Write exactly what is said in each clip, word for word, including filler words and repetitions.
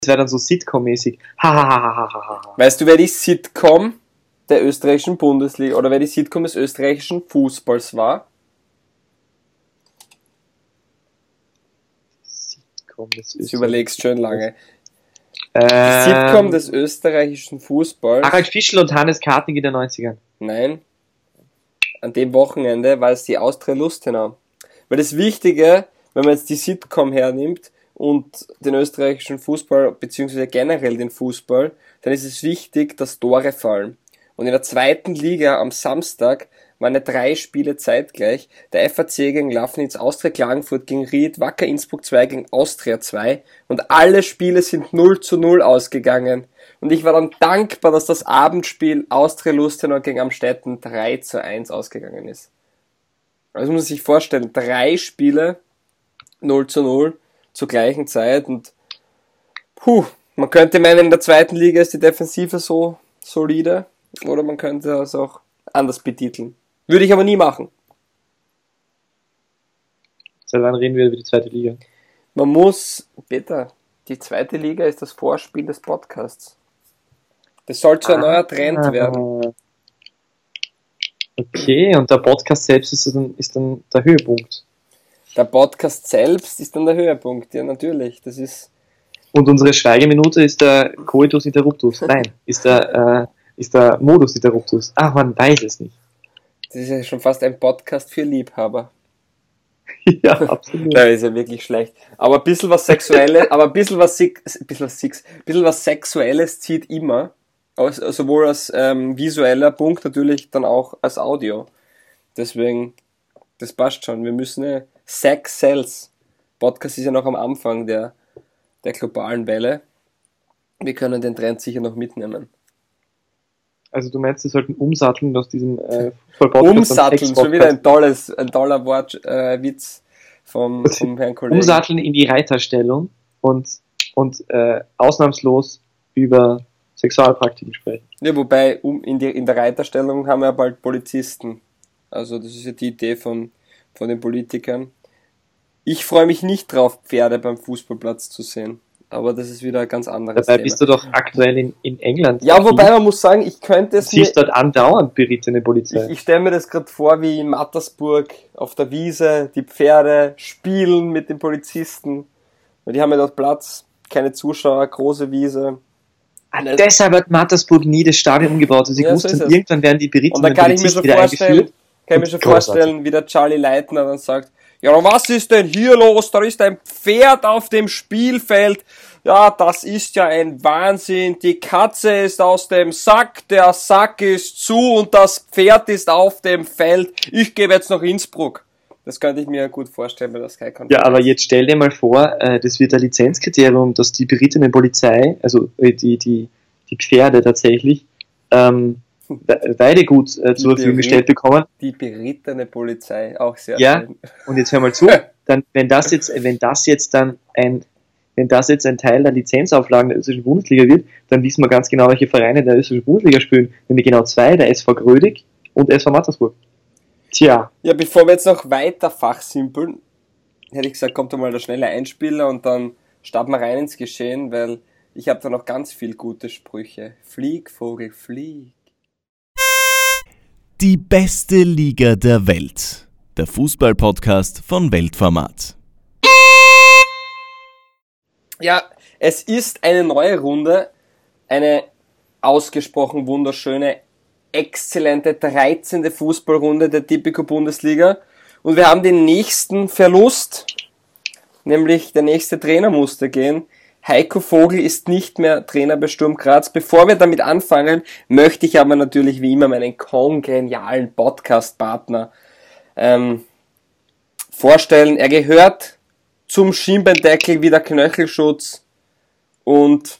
wäre dann so Sitcom-mäßig. Ha, ha, ha, ha, ha, ha. Weißt du, wer die Sitcom der österreichischen Bundesliga oder wer die Sitcom des österreichischen Fußballs war? Sitcom des Du überlegst schön lange. Ähm, Die Sitcom des österreichischen Fußballs. Harald Fischl und Hannes Karting in den neunzigern. Nein. An dem Wochenende war es die Austria Lustenau. Weil das Wichtige, wenn man jetzt die Sitcom hernimmt und den österreichischen Fußball, beziehungsweise generell den Fußball, dann ist es wichtig, dass Tore fallen. Und in der zweiten Liga am Samstag waren ja drei Spiele zeitgleich. Der F A C gegen Lafnitz, Austria Klagenfurt gegen Ried, Wacker Innsbruck zwei gegen Austria zwei. Und alle Spiele sind null zu null ausgegangen. Und ich war dann dankbar, dass das Abendspiel Austria Lustenau gegen Amstetten drei zu eins ausgegangen ist. Also muss man sich vorstellen, drei Spiele null zu null zur gleichen Zeit. Und puh, man könnte meinen, in der zweiten Liga ist die Defensive so solide. Oder man könnte das auch anders betiteln. Würde ich aber nie machen. Seit wann reden wir über die zweite Liga? Man muss, Peter, die zweite Liga ist das Vorspiel des Podcasts. Das soll zu ein neuer Trend werden. Okay, und der Podcast selbst ist dann, ist dann der Höhepunkt. Der Podcast selbst ist dann der Höhepunkt, ja natürlich. Das ist. Und unsere Schweigeminute ist der Coitus Interruptus. Nein, ist der, äh, ist der Modus Interruptus. Ach, man weiß es nicht. Das ist ja schon fast ein Podcast für Liebhaber. Ja, absolut. Das ist ja wirklich schlecht. Aber ein bisschen was Sexuelles, aber ein bisschen was, ein bisschen was, ein bisschen was Sexuelles zieht immer. Sowohl als ähm, visueller Punkt, natürlich dann auch als Audio. Deswegen, das passt schon. Wir müssen ja Sex Sells. Podcast ist ja noch am Anfang der, der globalen Welle. Wir können den Trend sicher noch mitnehmen. Also du meinst, wir sollten umsatteln aus diesem äh, Fußball-Podcast. Umsatteln, schon wieder ein tolles, ein toller Wort, äh, Witz vom, vom Herrn Kollegen. Umsatteln in die Reiterstellung und, und äh, ausnahmslos über Sexualpraktiken sprechen. Ja, wobei um, in, die, in der Reiterstellung haben wir ja bald Polizisten. Also das ist ja die Idee von, von den Politikern. Ich freue mich nicht drauf, Pferde beim Fußballplatz zu sehen. Aber das ist wieder ein ganz anderes Dabei Thema. bist du doch aktuell in, in England. Ja, wobei man muss sagen, ich könnte es mir... Du siehst dort andauernd berittene Polizei. Ich, ich stelle mir das gerade vor, wie in Mattersburg auf der Wiese die Pferde spielen mit den Polizisten. Weil die haben ja dort Platz, keine Zuschauer, große Wiese. Ah, deshalb hat Mattersburg nie das Stadion umgebaut. Also sie Ja, wussten, so irgendwann werden die berittenen Und da kann ich mir so wieder vorstellen, eingeführt. kann ich mir schon vorstellen, wie der Charlie Leitner dann sagt, ja, was ist denn hier los? Da ist ein Pferd auf dem Spielfeld. Ja, das ist ja ein Wahnsinn. Die Katze ist aus dem Sack, der Sack ist zu und das Pferd ist auf dem Feld. Ich gebe jetzt nach Innsbruck. Das könnte ich mir gut vorstellen, weil das kein Konflikt. Ja, aber jetzt stell dir mal vor, das wird ein Lizenzkriterium, dass die berittene Polizei, also die, die, die Pferde tatsächlich, ähm, Weidegut äh, zur Verfügung gestellt bekommen. Die berittene Polizei, auch sehr ja, schön. Und jetzt hör mal zu, dann, wenn das jetzt, wenn das jetzt dann ein, wenn das jetzt ein Teil der Lizenzauflagen der österreichischen Bundesliga wird, dann wissen wir ganz genau, welche Vereine der österreichischen Bundesliga spielen, nämlich genau zwei, der S V Grödig und S V Mattersburg. Tja. Ja, bevor wir jetzt noch weiter fachsimpeln, hätte ich gesagt, kommt da mal der schnelle Einspieler und dann starten wir rein ins Geschehen, weil ich habe da noch ganz viel gute Sprüche. Flieg, Vogel, flieg. Die beste Liga der Welt. Der Fußball-Podcast von Weltformat. Ja, es ist eine neue Runde, eine ausgesprochen wunderschöne, exzellente dreizehnte Fußballrunde der Tipico Bundesliga und wir haben den nächsten Verlust, nämlich der nächste Trainer musste gehen. Heiko Vogel ist nicht mehr Trainer bei Sturm Graz. Bevor wir damit anfangen, möchte ich aber natürlich wie immer meinen kongenialen Podcast-Partner ähm, vorstellen. Er gehört zum Schienbeindeckel wie der Knöchelschutz und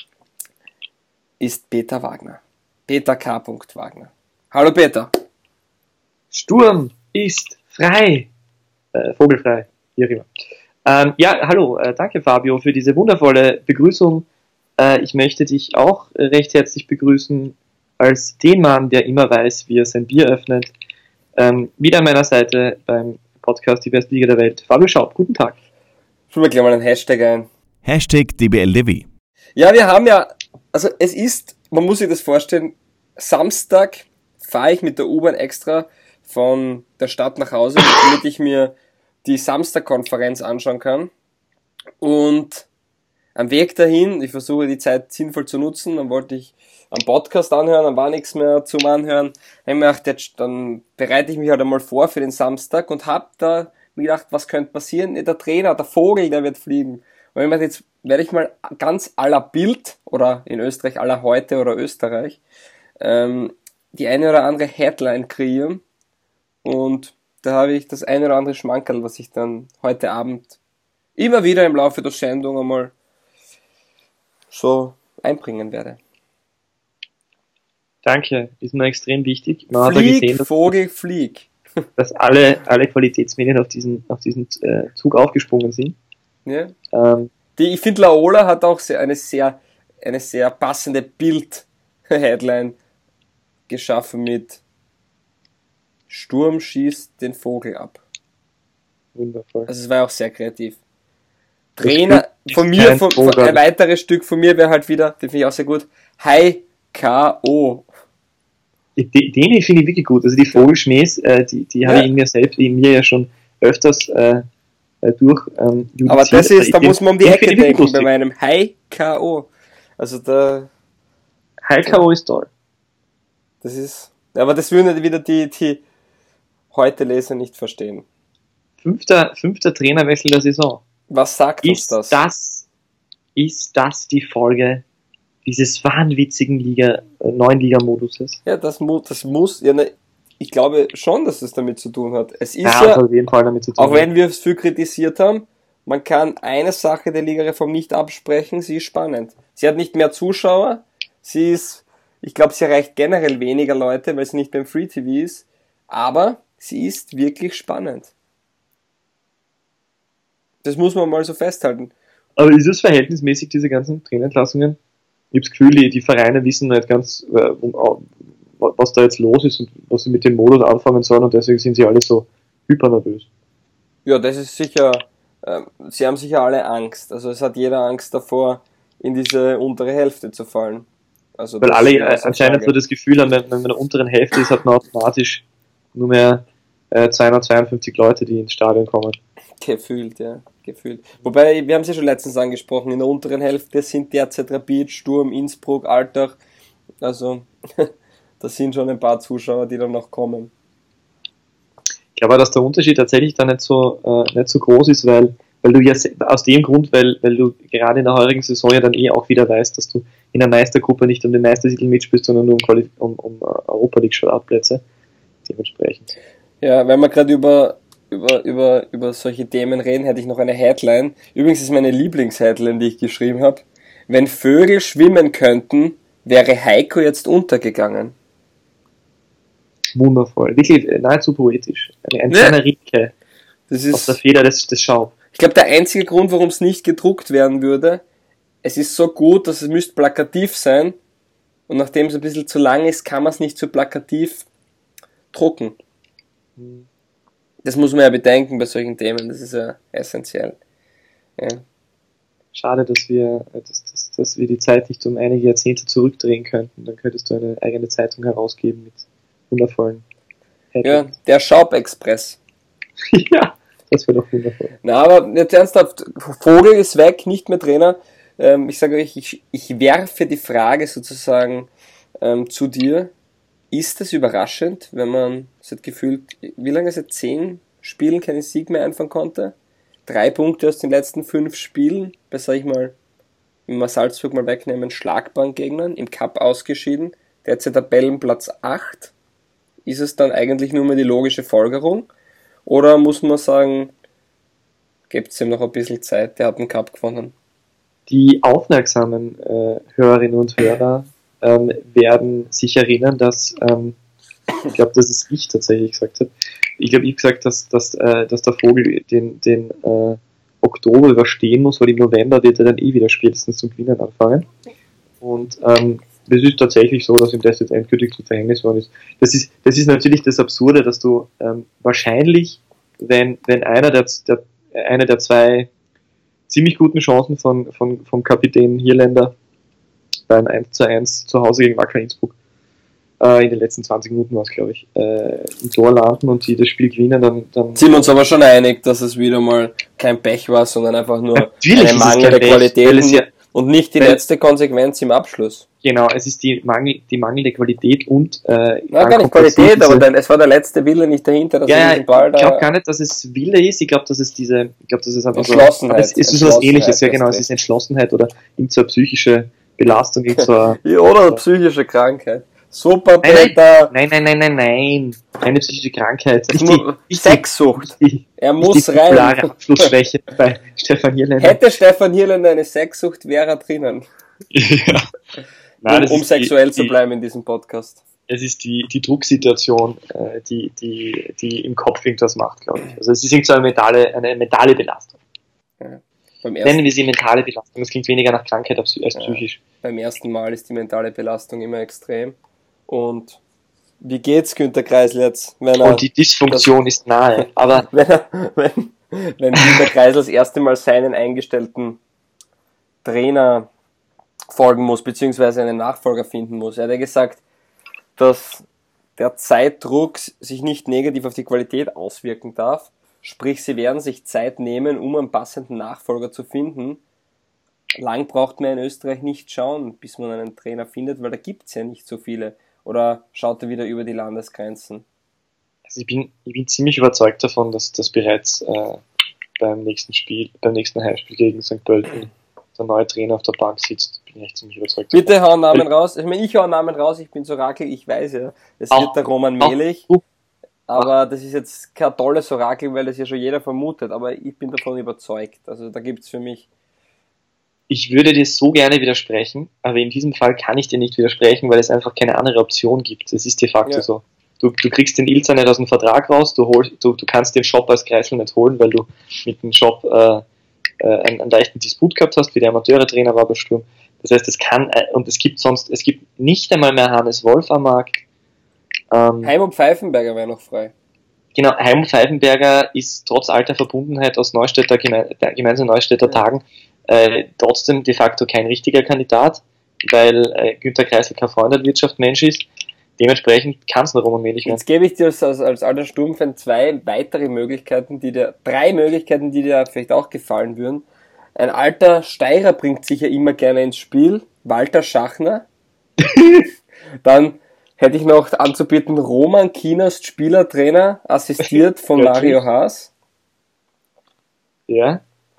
ist Peter Wagner. Peter K. Wagner. Hallo Peter. Sturm ist frei. Äh, vogelfrei, wie auch immer. Ähm, ja, hallo, äh, danke Fabio für diese wundervolle Begrüßung. Äh, ich möchte dich auch äh, recht herzlich begrüßen als den Mann, der immer weiß, wie er sein Bier öffnet. Ähm, wieder an meiner Seite beim Podcast Die beste Liga der Welt. Fabio Schaub, guten Tag. Führen wir gleich mal einen Hashtag ein. Hashtag D B L D W. Ja, wir haben ja, also es ist, man muss sich das vorstellen, Samstag fahre ich mit der U-Bahn extra von der Stadt nach Hause, damit ich mir die Samstag-Konferenz anschauen kann. Und am Weg dahin, ich versuche die Zeit sinnvoll zu nutzen, dann wollte ich einen Podcast anhören, dann war nichts mehr zum Anhören. Dann habe ich mir gedacht, jetzt, dann bereite ich mich halt einmal vor für den Samstag und habe da mir gedacht, was könnte passieren? Der Trainer, der Vogel, der wird fliegen. Und ich meine, jetzt werde ich mal ganz à la Bild, oder in Österreich à la Heute oder Österreich, ähm, die eine oder andere Headline kreieren. Und da habe ich das eine oder andere Schmankerl, was ich dann heute Abend immer wieder im Laufe der Sendung einmal so einbringen werde. Danke, ist mir extrem wichtig. Man Flieg, hat ja gesehen, dass, Vogel, flieg. dass alle, alle Qualitätsmedien auf diesen, auf diesen äh, Zug aufgesprungen sind. Ja. Ähm, Die, ich finde, Laola hat auch sehr, eine sehr, eine sehr passende Bild-Headline geschaffen mit Sturm schießt den Vogel ab. wundervoll. Also es war auch sehr kreativ. Trainer, Stück von ist mir, kein von, von, Vogel. ein weiteres Stück von mir wäre halt wieder, den finde ich auch sehr gut, Hi K O. Den, den finde ich wirklich gut. Also die Vogelschmähs, äh, die, die Ja. habe ich in mir selbst, in mir ja schon öfters äh, äh, durch ähm, judiziert. Aber das ist, da Den- muss man um die den Ecke finde ich denken lustig. bei meinem Hi K O. Also da, H K O ist toll. das ist, aber das würden wieder die, die heute Leser nicht verstehen. Fünfter, fünfter Trainerwechsel der Saison. Was sagt uns Ist das? das, ist das die Folge dieses wahnwitzigen Liga, äh, neuen Liga-Moduses? Ja, das muss, das muss, ja, ne, ich glaube schon, dass es damit zu tun hat. Es ist Ja, ja, das hat auf jeden Fall damit zu tun. auch wenn wir es viel kritisiert haben, man kann eine Sache der Ligareform nicht absprechen, sie ist spannend. Sie hat nicht mehr Zuschauer, sie ist, ich glaube, sie erreicht generell weniger Leute, weil sie nicht beim Free T V ist, aber sie ist wirklich spannend. Das muss man mal so festhalten. Aber ist es verhältnismäßig, diese ganzen Trainerentlassungen? Ich habe das Gefühl, die, die Vereine wissen nicht ganz, äh, um, was da jetzt los ist und was sie mit dem Modus anfangen sollen und deswegen sind sie alle so hypernervös. Ja, das ist sicher, ähm, sie haben sicher alle Angst. Also es hat jeder Angst davor, in diese untere Hälfte zu fallen. Also Weil das alle steht äh, außer anscheinend Frage. so das Gefühl haben, wenn, wenn man in der unteren Hälfte ist, hat man automatisch nur mehr äh, zweihundertzweiundfünfzig Leute, die ins Stadion kommen. Gefühlt, ja, gefühlt. Wobei, wir haben es ja schon letztens angesprochen, in der unteren Hälfte sind derzeit Rapid, Sturm, Innsbruck, Altach. Also, da sind schon ein paar Zuschauer, die dann noch kommen. Ich glaube, dass der Unterschied tatsächlich da nicht so, äh, nicht so groß ist, weil, weil du ja se- aus dem Grund, weil, weil du gerade in der heurigen Saison ja dann eh auch wieder weißt, dass du in der Meistergruppe nicht um den Meistertitel mitspielst, sondern nur um, Quali- um, um uh, Europa League Startplätze. Dementsprechend. Ja, wenn wir gerade über, über, über, über solche Themen reden, hätte ich noch eine Headline. Übrigens ist meine Lieblingsheadline, die ich geschrieben habe. Wenn Vögel schwimmen könnten, wäre Heiko jetzt untergegangen. Wundervoll. Wirklich äh, nahezu poetisch. Ein, ein Ja. kleiner Rilke Das aus der ist, Feder des, des Schaub. ich glaube, der einzige Grund, warum es nicht gedruckt werden würde, es ist so gut, dass es müsste plakativ sein. Und nachdem es ein bisschen zu lang ist, kann man es nicht so plakativ drucken. Das muss man ja bedenken bei solchen Themen, das ist ja essentiell. Ja. Schade, dass wir, äh, dass, dass, dass wir die Zeit nicht um einige Jahrzehnte zurückdrehen könnten. Dann könntest du eine eigene Zeitung herausgeben mit wundervollen ja, Headlines. der Schaub-Express. Ja, das wäre doch wundervoll. Na, aber jetzt ernsthaft, Vogel ist weg, nicht mehr Trainer. Ähm, ich sage euch, ich, ich werfe die Frage sozusagen ähm, zu dir. Ist es überraschend, wenn man seit gefühlt, wie lange seit zehn Spielen keinen Sieg mehr einfahren konnte? Drei Punkte aus den letzten fünf Spielen, bei, sag ich mal, wenn wir Salzburg mal wegnehmen, Schlagbankgegnern, im Cup ausgeschieden, derzeit Tabellenplatz acht. Ist es dann eigentlich nur mehr die logische Folgerung? Oder muss man sagen, gibt es ihm noch ein bisschen Zeit, der hat den Cup gewonnen? Die aufmerksamen äh, Hörerinnen und Hörer ähm, werden sich erinnern, dass, ähm, ich glaube, dass es ich tatsächlich gesagt habe, ich glaube, ich gesagt, dass, dass, äh, dass der Vogel den, den äh, Oktober überstehen muss, weil im November wird er dann eh wieder spätestens zum Gewinnen anfangen. Und ähm, das ist tatsächlich so, dass ihm das jetzt endgültig zum Verhängnis worden ist. Das ist, das ist natürlich das Absurde, dass du ähm, wahrscheinlich, wenn, wenn einer der, der, eine der zwei ziemlich guten Chancen von, von, vom Kapitän Hierländer beim eins zu eins zu Hause gegen Wacker Innsbruck äh, in den letzten zwanzig Minuten war es, glaube ich, äh, im Tor landen und die das Spiel gewinnen, dann, dann Sind wir uns aber schon einig, dass es wieder mal kein Pech war, sondern einfach nur Natürlich eine ist es mangelnde kein Pech, Qualität weil es ja- und nicht die weil- letzte Konsequenz im Abschluss. genau, es ist die, Mangel, die mangelnde Qualität und äh, Ja, dann gar nicht kommt dazu Qualität, diese- aber dann, es war der letzte Wille nicht dahinter, dass ja, er ja, diesen Ball ich glaube da... gar nicht, dass es Wille ist, ich glaube, dass es diese, ich glaube, dass es einfach so, Entschlossenheit. aber es ist so was Entschlossenheit, ähnliches, ja das genau, es trifft. ist Entschlossenheit oder irgend so eine psychische Belastung, irgend so eine, Ja, oder eine psychische Krankheit. Super, Nein, nein. Peter. nein, nein, nein, nein, nein, keine psychische Krankheit, Es nicht die, mu- nicht die, Sexsucht. die, Er nicht muss die populare rein. Abschlussschwäche bei Stefan Hierlein. Hätte Stefan Hierländer eine Sexsucht, wäre er drinnen. Ja. Um, Nein, das um ist sexuell die, zu die, bleiben in diesem Podcast. Es ist die, die Drucksituation, äh, die, die, die im Kopf irgendwas macht, glaube ich. Also es ist irgend so eine mentale, eine mentale Belastung. Beim Nennen ersten, wir sie mentale Belastung. Das klingt weniger nach Krankheit als als Ja. psychisch. beim ersten Mal ist die mentale Belastung immer extrem. Und wie geht's Günter Kreisel jetzt, wenn er, Und die Dysfunktion ist nahe. Aber wenn, er wenn, wenn Günter Kreisel das erste Mal seinen eingestellten Trainer folgen muss, beziehungsweise einen Nachfolger finden muss? Er hat ja gesagt, dass der Zeitdruck sich nicht negativ auf die Qualität auswirken darf. Sprich, sie werden sich Zeit nehmen, um einen passenden Nachfolger zu finden. Lang braucht man in Österreich nicht schauen, bis man einen Trainer findet, weil da gibt's ja nicht so viele. Oder schaut er wieder über die Landesgrenzen? also ich, bin, ich bin ziemlich überzeugt davon, dass das bereits äh, beim nächsten Spiel, beim nächsten Heimspiel gegen Sankt Pölten der neue Trainer auf der Bank sitzt. Bin ich echt ziemlich überzeugt. Bitte hau Namen raus. Ich meine, ich hau Namen raus, ich bin so Orakel, ich weiß ja, es Auch- wird der Roman auch Melich. du. Aber das ist jetzt kein tolles Orakel, weil das ja schon jeder vermutet. Aber ich bin davon überzeugt. Also da gibt's für mich... Ich würde dir so gerne widersprechen, aber in diesem Fall kann ich dir nicht widersprechen, weil es einfach keine andere Option gibt. Es ist de facto Ja. so. Du, du kriegst den Ilzer nicht aus dem Vertrag raus, du, holst, du, du kannst den Shop als Kreisel nicht holen, weil du mit dem Shop äh, äh, einen, einen leichten Disput gehabt hast, wie der Amateure-Trainer war bei Sturm. Das heißt, es kann, äh, und es gibt sonst, es gibt nicht einmal mehr Hannes Wolf am Markt. Ähm, Heim und Pfeifenberger wäre noch frei. Genau, Heim Pfeifenberger ist trotz alter Verbundenheit aus Neustädter, geme der gemeinsamen Neustädter Ja. Tagen äh, trotzdem de facto kein richtiger Kandidat, weil äh, Günter Kreisel kein Freund der Wirtschaftsmensch ist. Dementsprechend kann es nur Roman Melich werden. Jetzt gebe ich dir als, als, als alter Sturmfan zwei weitere Möglichkeiten, die dir, drei Möglichkeiten, die dir vielleicht auch gefallen würden. Ein alter Steirer bringt sich ja immer gerne ins Spiel, Walter Schachner. Dann hätte ich noch anzubieten Roman Kienast, Spielertrainer, assistiert von Ja, Mario Haas. Ja?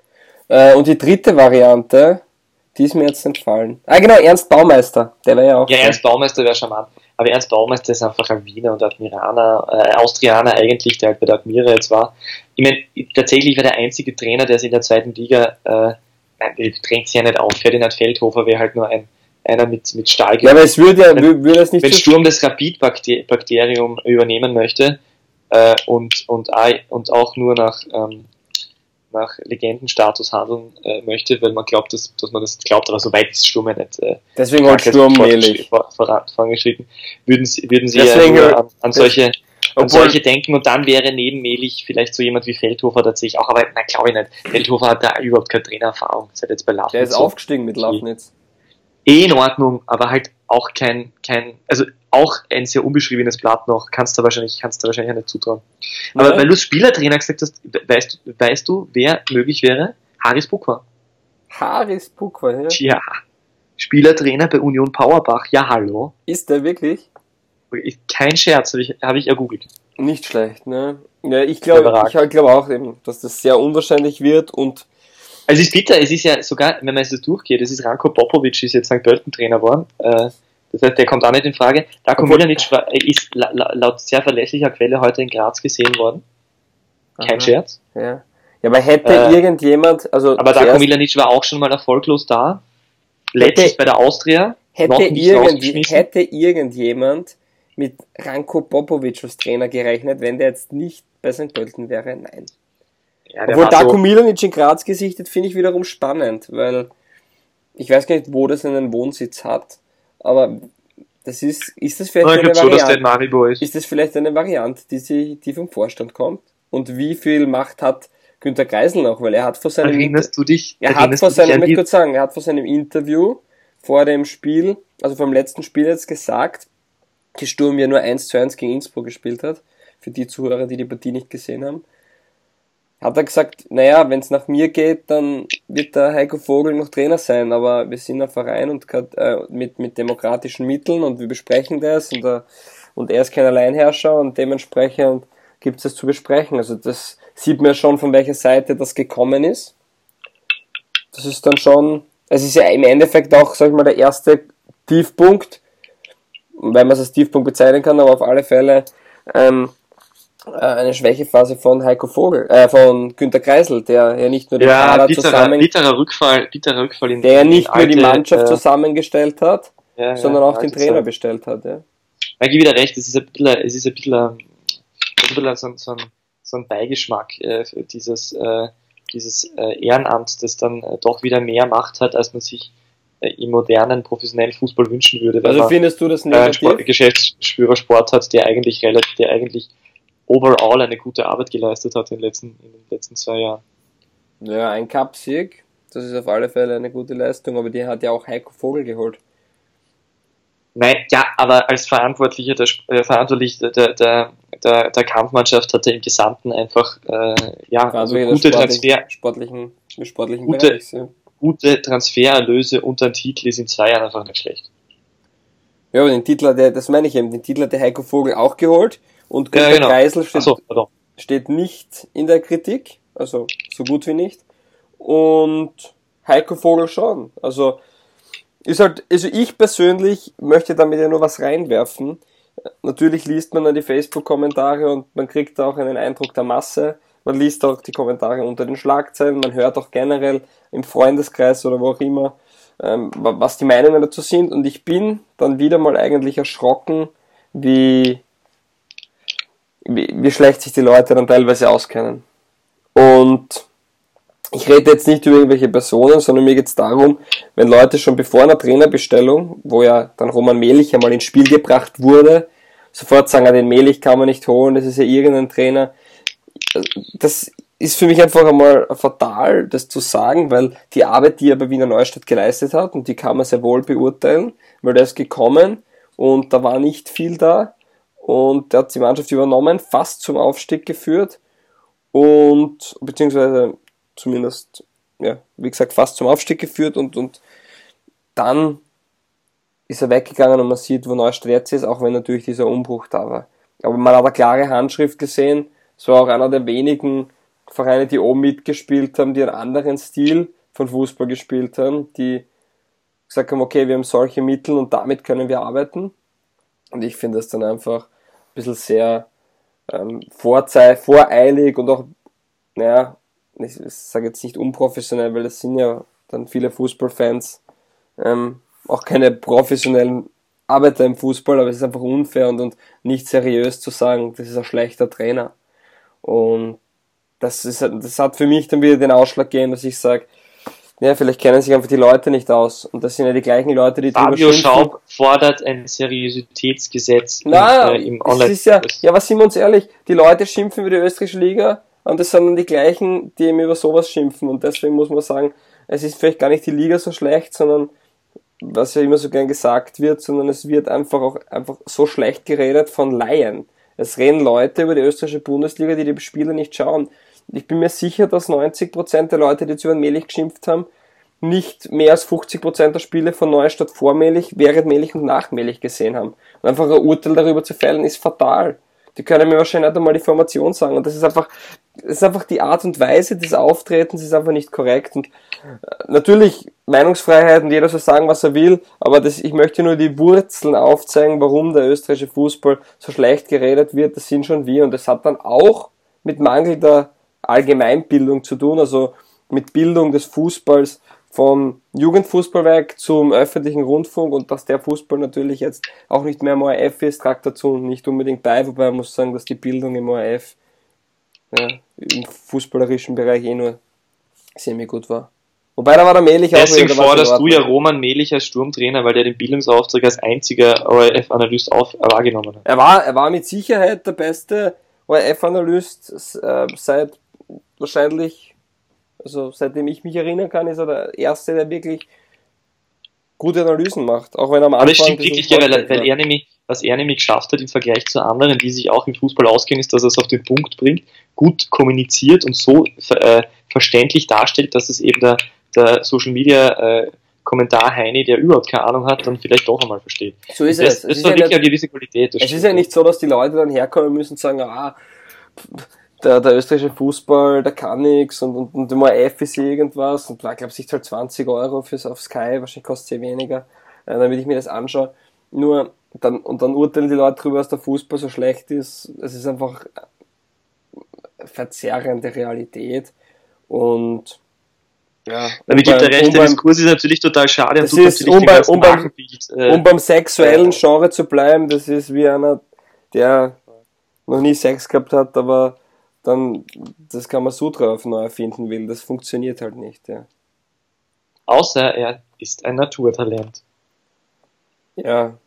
Äh, und die dritte Variante, die ist mir jetzt entfallen. Ah genau, Ernst Baumeister, der wäre ja auch... Ja, frei. Ernst Baumeister wäre charmant. Aber Ernst Baumeister ist einfach ein Wiener und Admiraner, äh, Austrianer eigentlich, der halt bei der Admira jetzt war. Ich meine, tatsächlich war der einzige Trainer, der sich in der zweiten Liga, äh, nein, der drängt sich ja nicht auf. Ferdinand Feldhofer wäre halt nur ein, einer mit, mit Stahl. Ja, aber es würde ja, wür- würde es nicht Wenn so... Sturm das Rapid-Bakterium übernehmen möchte äh, und, und, auch- und auch nur nach, ähm, nach Legendenstatus handeln äh, möchte, weil man glaubt, dass, dass man das glaubt, aber so weit ist Sturm ja nicht äh, Deswegen holt Sturm Melich. vor- vor- vorangeschritten, würden sie, würden sie Deswegen- ja nur an, an solche an Obwohl- solche denken und dann wäre neben Melich vielleicht so jemand wie Feldhofer tatsächlich auch, aber nein, glaube ich nicht. Feldhofer hat da überhaupt keine Trainererfahrung, seit jetzt bei Lafnitz. Der ist so. aufgestiegen mit Lafnitz. Eh in Ordnung, aber halt auch kein, kein, also auch ein sehr unbeschriebenes Blatt noch, kannst du wahrscheinlich, kannst du wahrscheinlich auch nicht zutrauen. Aber Ja. weil du Spielertrainer gesagt hast, weißt, weißt du, wer möglich wäre? Haris Bukwa. Haris Pukwa, ja. Tja, Spielertrainer bei Union Pauerbach, ja hallo. Ist der wirklich? Kein Scherz, habe ich, hab ich ergoogelt. Nicht schlecht, ne? Ja, ich glaube Überragend. ich glaube auch eben, dass das sehr unwahrscheinlich wird und Also es ist bitter, es ist ja sogar, wenn man es jetzt durchgeht, es ist Ranko Popovic, ist jetzt Sankt Pölten Trainer geworden, äh, das heißt, der kommt auch nicht in Frage. Darko Obwohl- Milanic war, ist la, la, laut sehr verlässlicher Quelle heute in Graz gesehen worden. Kein Aha. Scherz. ja. Ja, aber hätte Äh, irgendjemand, also Aber Darko zuerst Milanic war auch schon mal erfolglos da. Letztlich Hätte- bei der Austria. noch hätte, nicht irgend, rausgeschmissen. hätte irgendjemand mit Ranko Popovic als Trainer gerechnet, wenn der jetzt nicht bei Sankt Pölten wäre? Nein. Ja, der Obwohl war Darko so, Milanic in Graz gesichtet, finde ich wiederum spannend, weil ich weiß gar nicht, wo das einen Wohnsitz hat, aber das ist, ist das vielleicht ich eine glaube so, dass der in Variante, Maribor ist. ist das vielleicht eine Variante, die, sie, die vom Vorstand kommt? Und wie viel Macht hat Günter Kreisel noch? Weil er hat vor seinem, Erinnerst du dich? er hat erinnerst vor du dich seinem, an ich möchte die, kurz sagen, er hat vor seinem Interview vor dem Spiel, also vor dem letzten Spiel jetzt gesagt, die Sturm ja nur eins zu eins gegen Innsbruck gespielt hat, für die Zuhörer, die die Partie nicht gesehen haben, hat er gesagt, naja, wenn es nach mir geht, dann wird der Heiko Vogel noch Trainer sein, aber wir sind ein Verein und äh, mit, mit demokratischen Mitteln und wir besprechen das und, äh, und er ist kein Alleinherrscher und dementsprechend gibt es das zu besprechen. Also das sieht man schon, von welcher Seite das gekommen ist. Das ist dann schon, es ist ja im Endeffekt auch, sag ich mal, der erste Tiefpunkt, wenn man es als Tiefpunkt bezeichnen kann, aber auf alle Fälle ähm, eine Schwächephase von Heiko Vogel, äh, von Günter Kreisel, der ja nicht nur den ja, Kader bitterer, zusammen, bitterer Rückfall, bitterer Rückfall in der ja nicht in nur die alte, Mannschaft äh, zusammengestellt hat, ja, sondern ja, auch den alte Trainer Zeit. bestellt hat, ja. Ich gebe wieder recht, es ist ein bisschen, es ist ein bisschen, ein bisschen so, so, ein, so ein Beigeschmack äh, für dieses, äh, dieses äh, Ehrenamt, das dann äh, doch wieder mehr Macht hat, als man sich äh, im modernen professionellen Fußball wünschen würde, wenn Also man findest du das äh, einen Sport, negativ? Geschäftsführersport hat, der eigentlich relativ, der eigentlich overall eine gute Arbeit geleistet hat in den letzten, in den letzten zwei Jahren. Ja, ein Cup-Sieg, das ist auf alle Fälle eine gute Leistung, aber die hat ja auch Heiko Vogel geholt. Nein, ja, aber als Verantwortlicher der, äh, Verantwortlicher der, der, der, der Kampfmannschaft hat er im Gesamten einfach äh, ja, also gute, Transfer, sportlichen, sportlichen gute, Bereichs, ja. gute Transfererlöse und ein Titel ist in zwei Jahren einfach nicht schlecht. Ja, aber den Titel hat der, das meine ich eben, den Titel hat der Heiko Vogel auch geholt und Günter Ja, genau. Kreisel steht, Ach so, pardon. steht nicht in der Kritik, also so gut wie nicht. Und Heiko Vogel schon. Also ist halt, also ich persönlich möchte damit ja nur was reinwerfen. Natürlich liest man dann die Facebook-Kommentare und man kriegt auch einen Eindruck der Masse. Man liest auch die Kommentare unter den Schlagzeilen, man hört auch generell im Freundeskreis oder wo auch immer, ähm, was die Meinungen dazu sind. Und ich bin dann wieder mal eigentlich erschrocken, wie, wie, wie schlecht sich die Leute dann teilweise auskennen. Und ich rede jetzt nicht über irgendwelche Personen, sondern mir geht es darum, wenn Leute schon bevor einer Trainerbestellung, wo ja dann Roman Melich einmal ins Spiel gebracht wurde, sofort sagen, den Melich kann man nicht holen, das ist ja irgendein Trainer. Das ist für mich einfach einmal fatal, das zu sagen, weil die Arbeit, die er bei Wiener Neustadt geleistet hat, und die kann man sehr wohl beurteilen, weil der ist gekommen und da war nicht viel da und der hat die Mannschaft übernommen, fast zum Aufstieg geführt und beziehungsweise zumindest, ja, wie gesagt, fast zum Aufstieg geführt und, und dann ist er weggegangen und man sieht, wo Neustadt jetzt ist, auch wenn natürlich dieser Umbruch da war. Aber man hat eine klare Handschrift gesehen, es war auch einer der wenigen Vereine, die oben mitgespielt haben, die einen anderen Stil von Fußball gespielt haben, die gesagt haben, okay, wir haben solche Mittel und damit können wir arbeiten. Und ich finde das dann einfach ein bisschen sehr ähm, vorzei- voreilig und auch, naja, ich sage jetzt nicht unprofessionell, weil das sind ja dann viele Fußballfans ähm, auch keine professionellen Arbeiter im Fußball, aber es ist einfach unfair und, und nicht seriös zu sagen, das ist ein schlechter Trainer. Und das ist, das hat für mich dann wieder den Ausschlag gegeben, dass ich sage, ja, vielleicht kennen sich einfach die Leute nicht aus. Und das sind ja die gleichen Leute, die drüber Fabio schimpfen. Schaub fordert ein Seriositätsgesetz Na, im, äh, im es Online. ist ja, ja, was sind wir uns ehrlich, die Leute schimpfen über die österreichische Liga und das sind dann die gleichen, die eben über sowas schimpfen. Und deswegen muss man sagen, es ist vielleicht gar nicht die Liga so schlecht, sondern was ja immer so gern gesagt wird, sondern es wird einfach auch einfach so schlecht geredet von Laien. Es reden Leute über die österreichische Bundesliga, die die Spiele nicht schauen. Ich bin mir sicher, dass neunzig Prozent der Leute, die jetzt über den Melich geschimpft haben, nicht mehr als fünfzig Prozent der Spiele von Neustadt vor Melich, während Melich und nach Melich gesehen haben. Und einfach ein Urteil darüber zu fällen, ist fatal. Die können mir wahrscheinlich nicht einmal die Formation sagen. Und das ist einfach, das ist einfach die Art und Weise des Auftretens ist einfach nicht korrekt. Und natürlich Meinungsfreiheit und jeder soll sagen, was er will, aber das, ich möchte nur die Wurzeln aufzeigen, warum der österreichische Fußball so schlecht geredet wird. Das sind schon wir. Und das hat dann auch mit mangelnder Allgemeinbildung zu tun, also mit Bildung des Fußballs vom Jugendfußball weg zum öffentlichen Rundfunk und dass der Fußball natürlich jetzt auch nicht mehr im O R F ist, tragt dazu nicht unbedingt bei, wobei man muss sagen, dass die Bildung im O R F ja, im fußballerischen Bereich eh nur semi-gut war. Wobei da war der Melich auch Deswegen wieder, da war's in forderst du ja Ordnung. Roman Melich als Sturmtrainer, weil der den Bildungsauftrag als einziger O R F-Analyst auf, wahrgenommen hat. Er war, er war mit Sicherheit der beste O R F-Analyst äh, seit wahrscheinlich, also seitdem ich mich erinnern kann, ist er der Erste, der wirklich gute Analysen macht. Auch wenn er am Aber Anfang... es stimmt wirklich, ja, weil, weil er nämlich, was er nämlich geschafft hat im Vergleich zu anderen, die sich auch im Fußball auskennen, ist, dass er es auf den Punkt bringt, gut kommuniziert und so äh, verständlich darstellt, dass es eben der, der Social Media äh, Kommentar Heini, der überhaupt keine Ahnung hat, dann vielleicht doch einmal versteht. So ist das, es. Das es ist war ja wirklich nicht, eine gewisse Qualität. Es ist ja nicht so, dass die Leute dann herkommen müssen und sagen, ah, der, der österreichische Fußball, der kann nix und, und, und immer F ist irgendwas und ich glaube, sich halt zwanzig Euro fürs auf Sky, wahrscheinlich kostet es eh weniger, äh, damit ich mir das anschaue. Nur, dann, und dann urteilen die Leute drüber, dass der Fußball so schlecht ist. Es ist einfach verzerrende Realität und ja. Damit gibt der rechte um beim, Diskurs ist natürlich total schade. Das ist, um, bei, um, beim, äh, um beim sexuellen Genre zu bleiben, das ist wie einer, der noch nie Sex gehabt hat, aber dann das Kamasutra auf neu erfinden will. Das funktioniert halt nicht, ja. Außer er ist ein Naturtalent. Ja.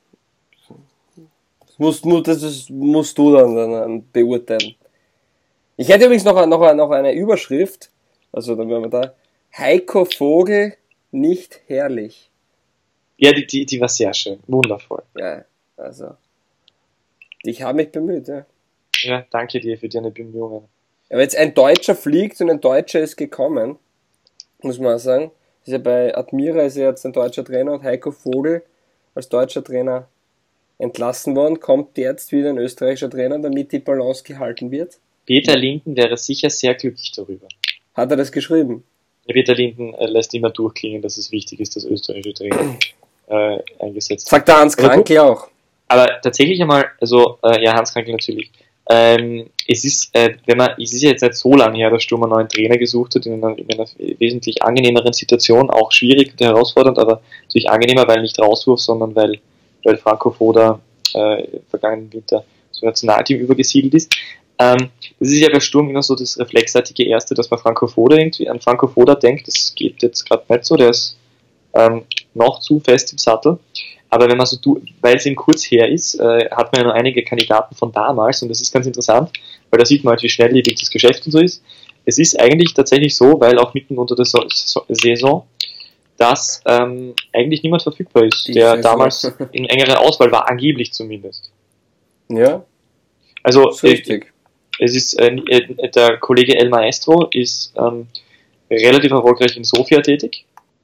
Das musst, das ist, musst du dann, dann beurteilen. Ich hätte übrigens noch, noch, noch eine Überschrift, also dann wären wir da, Heiko Vogel nicht herrlich. Ja, die, die, die war sehr schön, wundervoll. Ja, also ich habe mich bemüht, ja. Ja, danke dir für deine Bemühungen. Aber jetzt ein Deutscher fliegt und ein Deutscher ist gekommen, muss man auch sagen. Ist ja bei Admira ist ja jetzt ein deutscher Trainer und Heiko Vogel als deutscher Trainer entlassen worden, kommt jetzt wieder ein österreichischer Trainer, damit die Balance gehalten wird. Peter Linden wäre sicher sehr glücklich darüber. Hat er das geschrieben? Peter Linden äh, lässt immer durchklingen, dass es wichtig ist, dass österreichische Trainer äh, eingesetzt werden. Sagt der Hans Krankl auch. Aber tatsächlich einmal, also, äh, ja, Hans Krankl natürlich. Ähm, es ist, äh, wenn man, es ist ja jetzt nicht so lange her, dass Sturm einen neuen Trainer gesucht hat, in einer, in einer wesentlich angenehmeren Situation, auch schwierig und herausfordernd, aber natürlich angenehmer, weil nicht Rauswurf, sondern weil, weil Franco Foda äh, vergangenen Winter zum Nationalteam übergesiedelt ist. Ähm, das ist ja bei Sturm immer so das reflexartige Erste, dass man Franco Foda irgendwie an Franco Foda denkt. Das geht jetzt gerade nicht so, der ist ähm, noch zu fest im Sattel. Aber wenn man so, weil es eben kurz her ist, äh, hat man ja noch einige Kandidaten von damals und das ist ganz interessant, weil da sieht man halt, wie schnelllebig das Geschäft und so ist. Es ist eigentlich tatsächlich so, weil auch mitten unter der so- so- Saison, dass ähm, eigentlich niemand verfügbar ist, Die der Saison. damals in engerer Auswahl war, angeblich zumindest. Ja, Also das ist richtig. Äh, es ist äh, äh, der Kollege El Maestro ist ähm, relativ erfolgreich in Sofia tätig.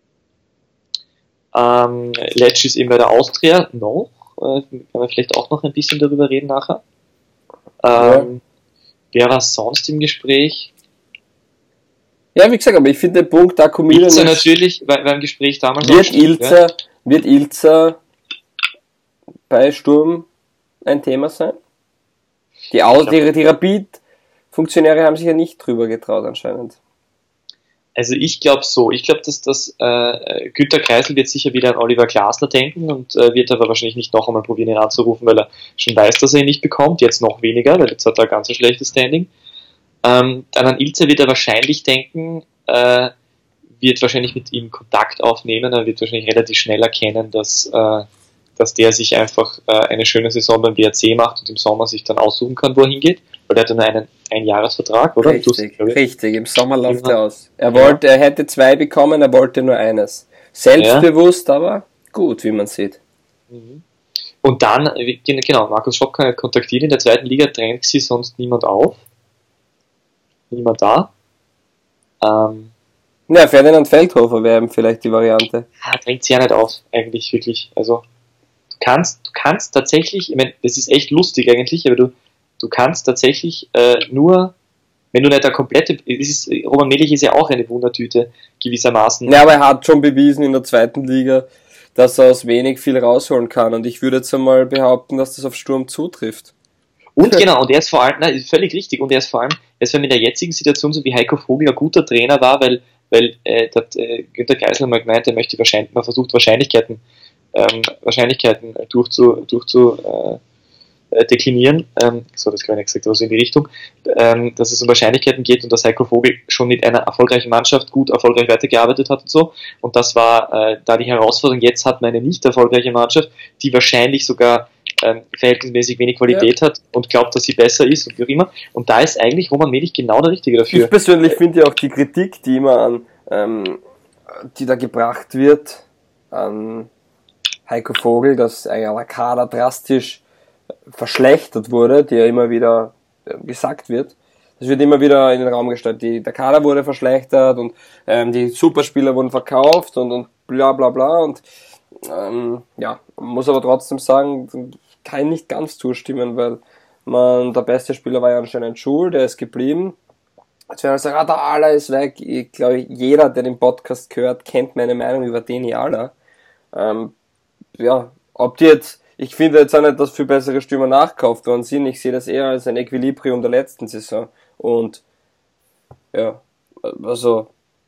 Ähm, Letsch ist eben bei der Austria noch. Äh, können wir vielleicht auch noch ein bisschen darüber reden nachher. Ähm, ja. Wer war sonst im Gespräch? Ja, wie gesagt, aber ich finde den Punkt, da Comedian Ilzer natürlich, weil beim Gespräch damals wird auch stimmt, Ilzer, ja. wird Ilzer bei Sturm ein Thema sein? Die, Aus, die, die Rapid-Funktionäre haben sich ja nicht drüber getraut anscheinend. Also ich glaube so, ich glaube, dass das äh, Günter Kreisel wird sicher wieder an Oliver Glasner denken und äh, wird aber wahrscheinlich nicht noch einmal probieren, ihn anzurufen, weil er schon weiß, dass er ihn nicht bekommt, jetzt noch weniger, weil jetzt hat er ein ganz schlechtes Standing. Ähm, dann an Ilzer wird er wahrscheinlich denken, äh, wird wahrscheinlich mit ihm Kontakt aufnehmen, er wird wahrscheinlich relativ schnell erkennen, dass, äh, dass der sich einfach äh, eine schöne Saison beim B R C macht und im Sommer sich dann aussuchen kann, wo er hingeht, weil er hat dann einen Einjahresvertrag, oder? Richtig, du, richtig, im Sommer läuft Ja. er aus. Er wollte, er hätte zwei bekommen, er wollte nur eines. Selbstbewusst, Ja. aber gut, wie man sieht. Und dann, äh, genau, Markus Schocker kontaktiert in der zweiten Liga, drängt sie sonst niemand auf. Niemand da. Ähm, Ja, Ferdinand Feldhofer wäre eben vielleicht die Variante. ah, drängt sie ja nicht auf, eigentlich wirklich. Also, du kannst, du kannst tatsächlich, ich meine, das ist echt lustig eigentlich, aber du, du kannst tatsächlich äh, nur, wenn du nicht der komplette, es ist, Roman Melich ist ja auch eine Wundertüte, gewissermaßen. Ja, aber er hat schon bewiesen in der zweiten Liga, dass er aus wenig viel rausholen kann. Und ich würde jetzt einmal behaupten, dass das auf Sturm zutrifft. Und genau, und er ist vor allem, nein, ist völlig richtig, und er ist vor allem, er ist vor allem in der jetzigen Situation, so wie Heiko Vogel ein guter Trainer war, weil, weil äh, dat, äh, Günter Kreisel mal gemeint, er möchte wahrscheinlich, man versucht Wahrscheinlichkeiten, ähm, Wahrscheinlichkeiten durchzu, durchzu äh, deklinieren, ähm, so das kann ich nicht gesagt, aber so in die Richtung, ähm, dass es um Wahrscheinlichkeiten geht und dass Heiko Vogel schon mit einer erfolgreichen Mannschaft gut erfolgreich weitergearbeitet hat und so, und das war äh, da die Herausforderung. Jetzt hat man eine nicht erfolgreiche Mannschaft, die wahrscheinlich sogar ähm, verhältnismäßig wenig Qualität ja. hat und glaubt, dass sie besser ist und wie auch immer, und da ist eigentlich Roman Melich genau der Richtige dafür. Ich persönlich finde ja auch die Kritik, die immer an, ähm, die da gebracht wird, an Heiko Vogel, dass ein Kader drastisch verschlechtert wurde, die ja immer wieder gesagt wird. Das wird immer wieder in den Raum gestellt. Die, der Kader wurde verschlechtert und ähm, die Superspieler wurden verkauft und, und bla bla bla. Und ähm, ja, muss aber trotzdem sagen, kann ich nicht ganz zustimmen, weil man, der beste Spieler war ja anscheinend Schul, der ist geblieben. Jetzt werden wir sagen, ah, der Ala ist weg. Ich glaube, jeder, der den Podcast gehört, kennt meine Meinung über Deni Ala. Ähm, ja, ob die jetzt, ich finde jetzt auch nicht, dass viel bessere Stürmer nachgekauft worden sind. Ich sehe das eher als ein Equilibrium der letzten Saison. Und ja, also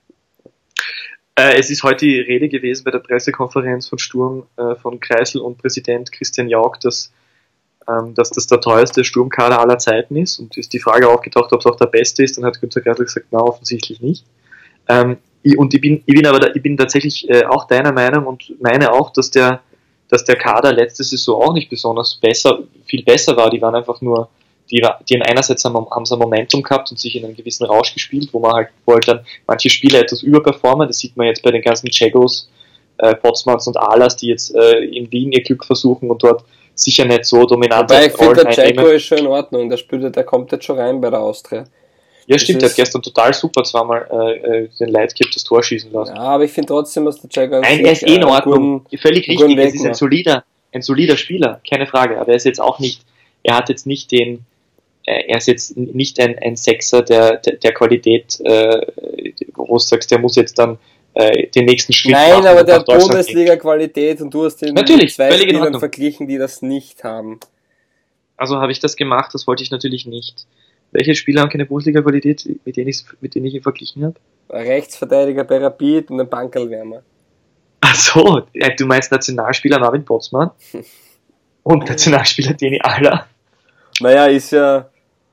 Äh, es ist heute die Rede gewesen bei der Pressekonferenz von Sturm, äh, von Kreisel und Präsident Christian Jauch, dass, ähm, dass das der teuerste Sturmkader aller Zeiten ist. Und ist die Frage aufgetaucht, ob es auch der beste ist. Dann hat Günther Kreisel gesagt, na, offensichtlich nicht. Ähm, ich, und ich bin, ich bin aber da, ich bin tatsächlich äh, auch deiner Meinung und meine auch, dass der, dass der Kader letzte Saison auch nicht besonders besser, viel besser war. Die waren einfach nur, die, die haben einerseits haben, haben sie ein Momentum gehabt und sich in einen gewissen Rausch gespielt, wo man halt wollte dann manche Spieler etwas überperformen. Das sieht man jetzt bei den ganzen Chegos, äh, Potsmans und Alas, die jetzt äh, in Wien ihr Glück versuchen und dort sicher nicht so dominant sind. Ich finde, der Chego ist schon in Ordnung. Der spielt, der kommt jetzt schon rein bei der Austria. Ja, stimmt, der hat gestern total super zweimal äh, den Leitkipp das Tor schießen lassen. Ja, aber ich finde trotzdem, dass der Chego... Nein, er ist eh in Ordnung. Guten, völlig richtig, es ist ein solider, ein solider Spieler, keine Frage. Aber er ist jetzt auch nicht, er hat jetzt nicht den, er ist jetzt nicht ein, ein Sechser der, der, der Qualität, äh, wo du sagst, der muss jetzt dann äh, den nächsten Schritt Nein, machen. Nein, aber der hat Bundesliga-Qualität und du hast den natürlich, zwei Spielern verglichen, die das nicht haben. Also habe ich das gemacht, das wollte ich natürlich nicht. Welche Spieler haben keine Bundesliga-Qualität, mit denen ich, mit denen ich ihn verglichen habe? Rechtsverteidiger bei Rapid und ein Bankerlwärmer. Ach so, du meinst Nationalspieler Marvin Potzmann und Nationalspieler Deni Ala? Naja, ist ja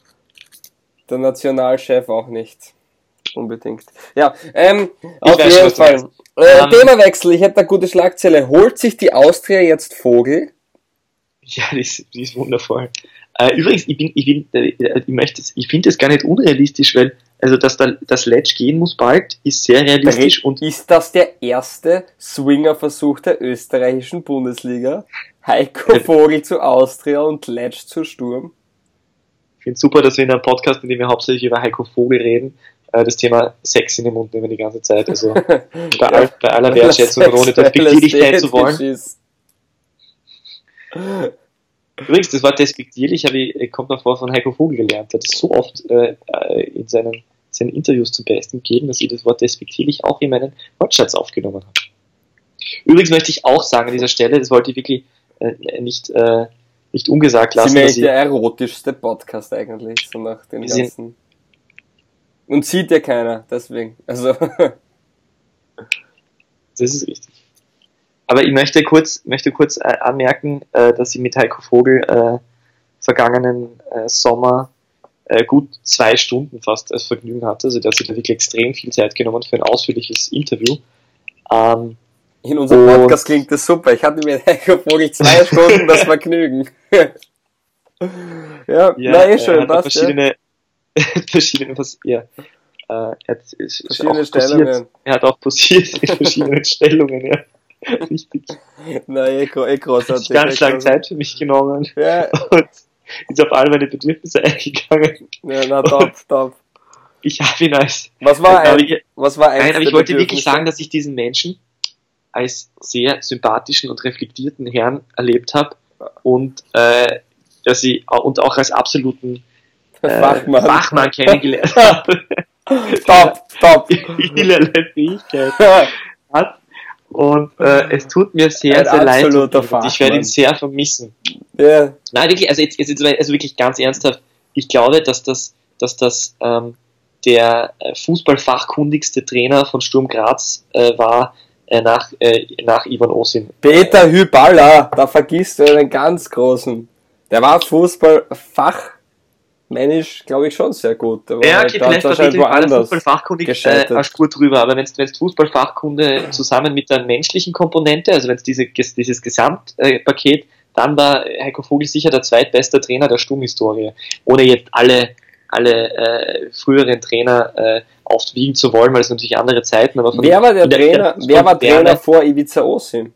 der Nationalchef auch nicht unbedingt. Ja, ähm, auf weiß, jeden Fall. Äh, um, Themawechsel, ich hätte eine gute Schlagzeile. Holt sich die Austria jetzt Vogel? Ja, die ist, die ist wundervoll. Äh, übrigens, ich bin, ich bin, äh, ich möchte, ich finde es gar nicht unrealistisch, weil, also, dass da, das Letsch gehen muss bald, ist sehr realistisch und. Ist das der erste Swingerversuch der österreichischen Bundesliga? Heiko Vogel zu Austria und Letsch zu Sturm? Ich finde es super, dass wir in einem Podcast, in dem wir hauptsächlich über Heiko Vogel reden, äh, das Thema Sex in den Mund nehmen die ganze Zeit, also, bei, all, bei aller Wertschätzung, ohne despektierlich sein zu wollen. Übrigens, das Wort despektierlich habe ich, kommt noch vor, von Heiko Vogel gelernt. Er hat es so oft äh, in seinen, seinen Interviews zum Besten gegeben, dass ich das Wort despektierlich auch in meinen Wortschatz aufgenommen habe. Übrigens möchte ich auch sagen an dieser Stelle, das wollte ich wirklich äh, nicht, äh, nicht ungesagt lassen. Das ist der erotischste Podcast eigentlich, so nach dem ganzen. Und sieht ja keiner, deswegen. Also. Das ist richtig. Aber ich möchte kurz, möchte kurz äh, anmerken, äh, dass ich mit Heiko Vogel äh, vergangenen äh, Sommer äh, gut zwei Stunden fast als Vergnügen hatte. Also der hat sich da wirklich extrem viel Zeit genommen für ein ausführliches Interview. Ähm, In unserem Podcast klingt das super. Ich hatte mit Heiko Vogel zwei Stunden das Vergnügen. ja, ja, na eh schön, er hat passt, verschiedene, ja. verschiedene, was, ja. Äh, er hat, ist, verschiedene ist Stellungen. Posiert. Er hat auch posiert in verschiedenen Stellungen, ja. Richtig. Na, eh, eh großartig. Ich habe ganz lange Zeit für mich genommen ja. und ist auf all meine Bedürfnisse eingegangen. Ja, na, top, top. Ich habe ihn als... Was war ein, ich, was war ein Nein, aber ich wollte wirklich sagen, dass ich diesen Menschen als sehr sympathischen und reflektierten Herrn erlebt habe und, äh, dass ich, und auch als absoluten äh, Fachmann. Fachmann kennengelernt habe. Top, top. Vielerlei Fähigkeit hat. Und äh, es tut mir sehr, Ein sehr leid. Und ich werde ihn sehr vermissen. Ja. Nein, wirklich, also jetzt, jetzt also wirklich ganz ernsthaft. Ich glaube, dass das, dass das ähm, der fußballfachkundigste Trainer von Sturm Graz äh, war äh, nach, äh, nach Ivan Osim. Peter Hyballa, da vergisst du einen ganz großen. Der war Fußballfach. Männisch, glaube ich, schon sehr gut. Aber ja, okay, vielleicht war Peter Hyballa fußballfachkundig äh, eine Spur drüber, aber wenn es Fußballfachkunde zusammen mit der menschlichen Komponente, also wenn es diese, dieses Gesamtpaket, dann war Heiko Vogel sicher der zweitbeste Trainer der Sturmhistorie. Ohne jetzt alle alle äh, früheren Trainer äh, aufwiegen zu wollen, weil es natürlich andere Zeiten, aber von Wer war der der, Trainer, der wer war Moderne, Trainer vor Ivica Osim?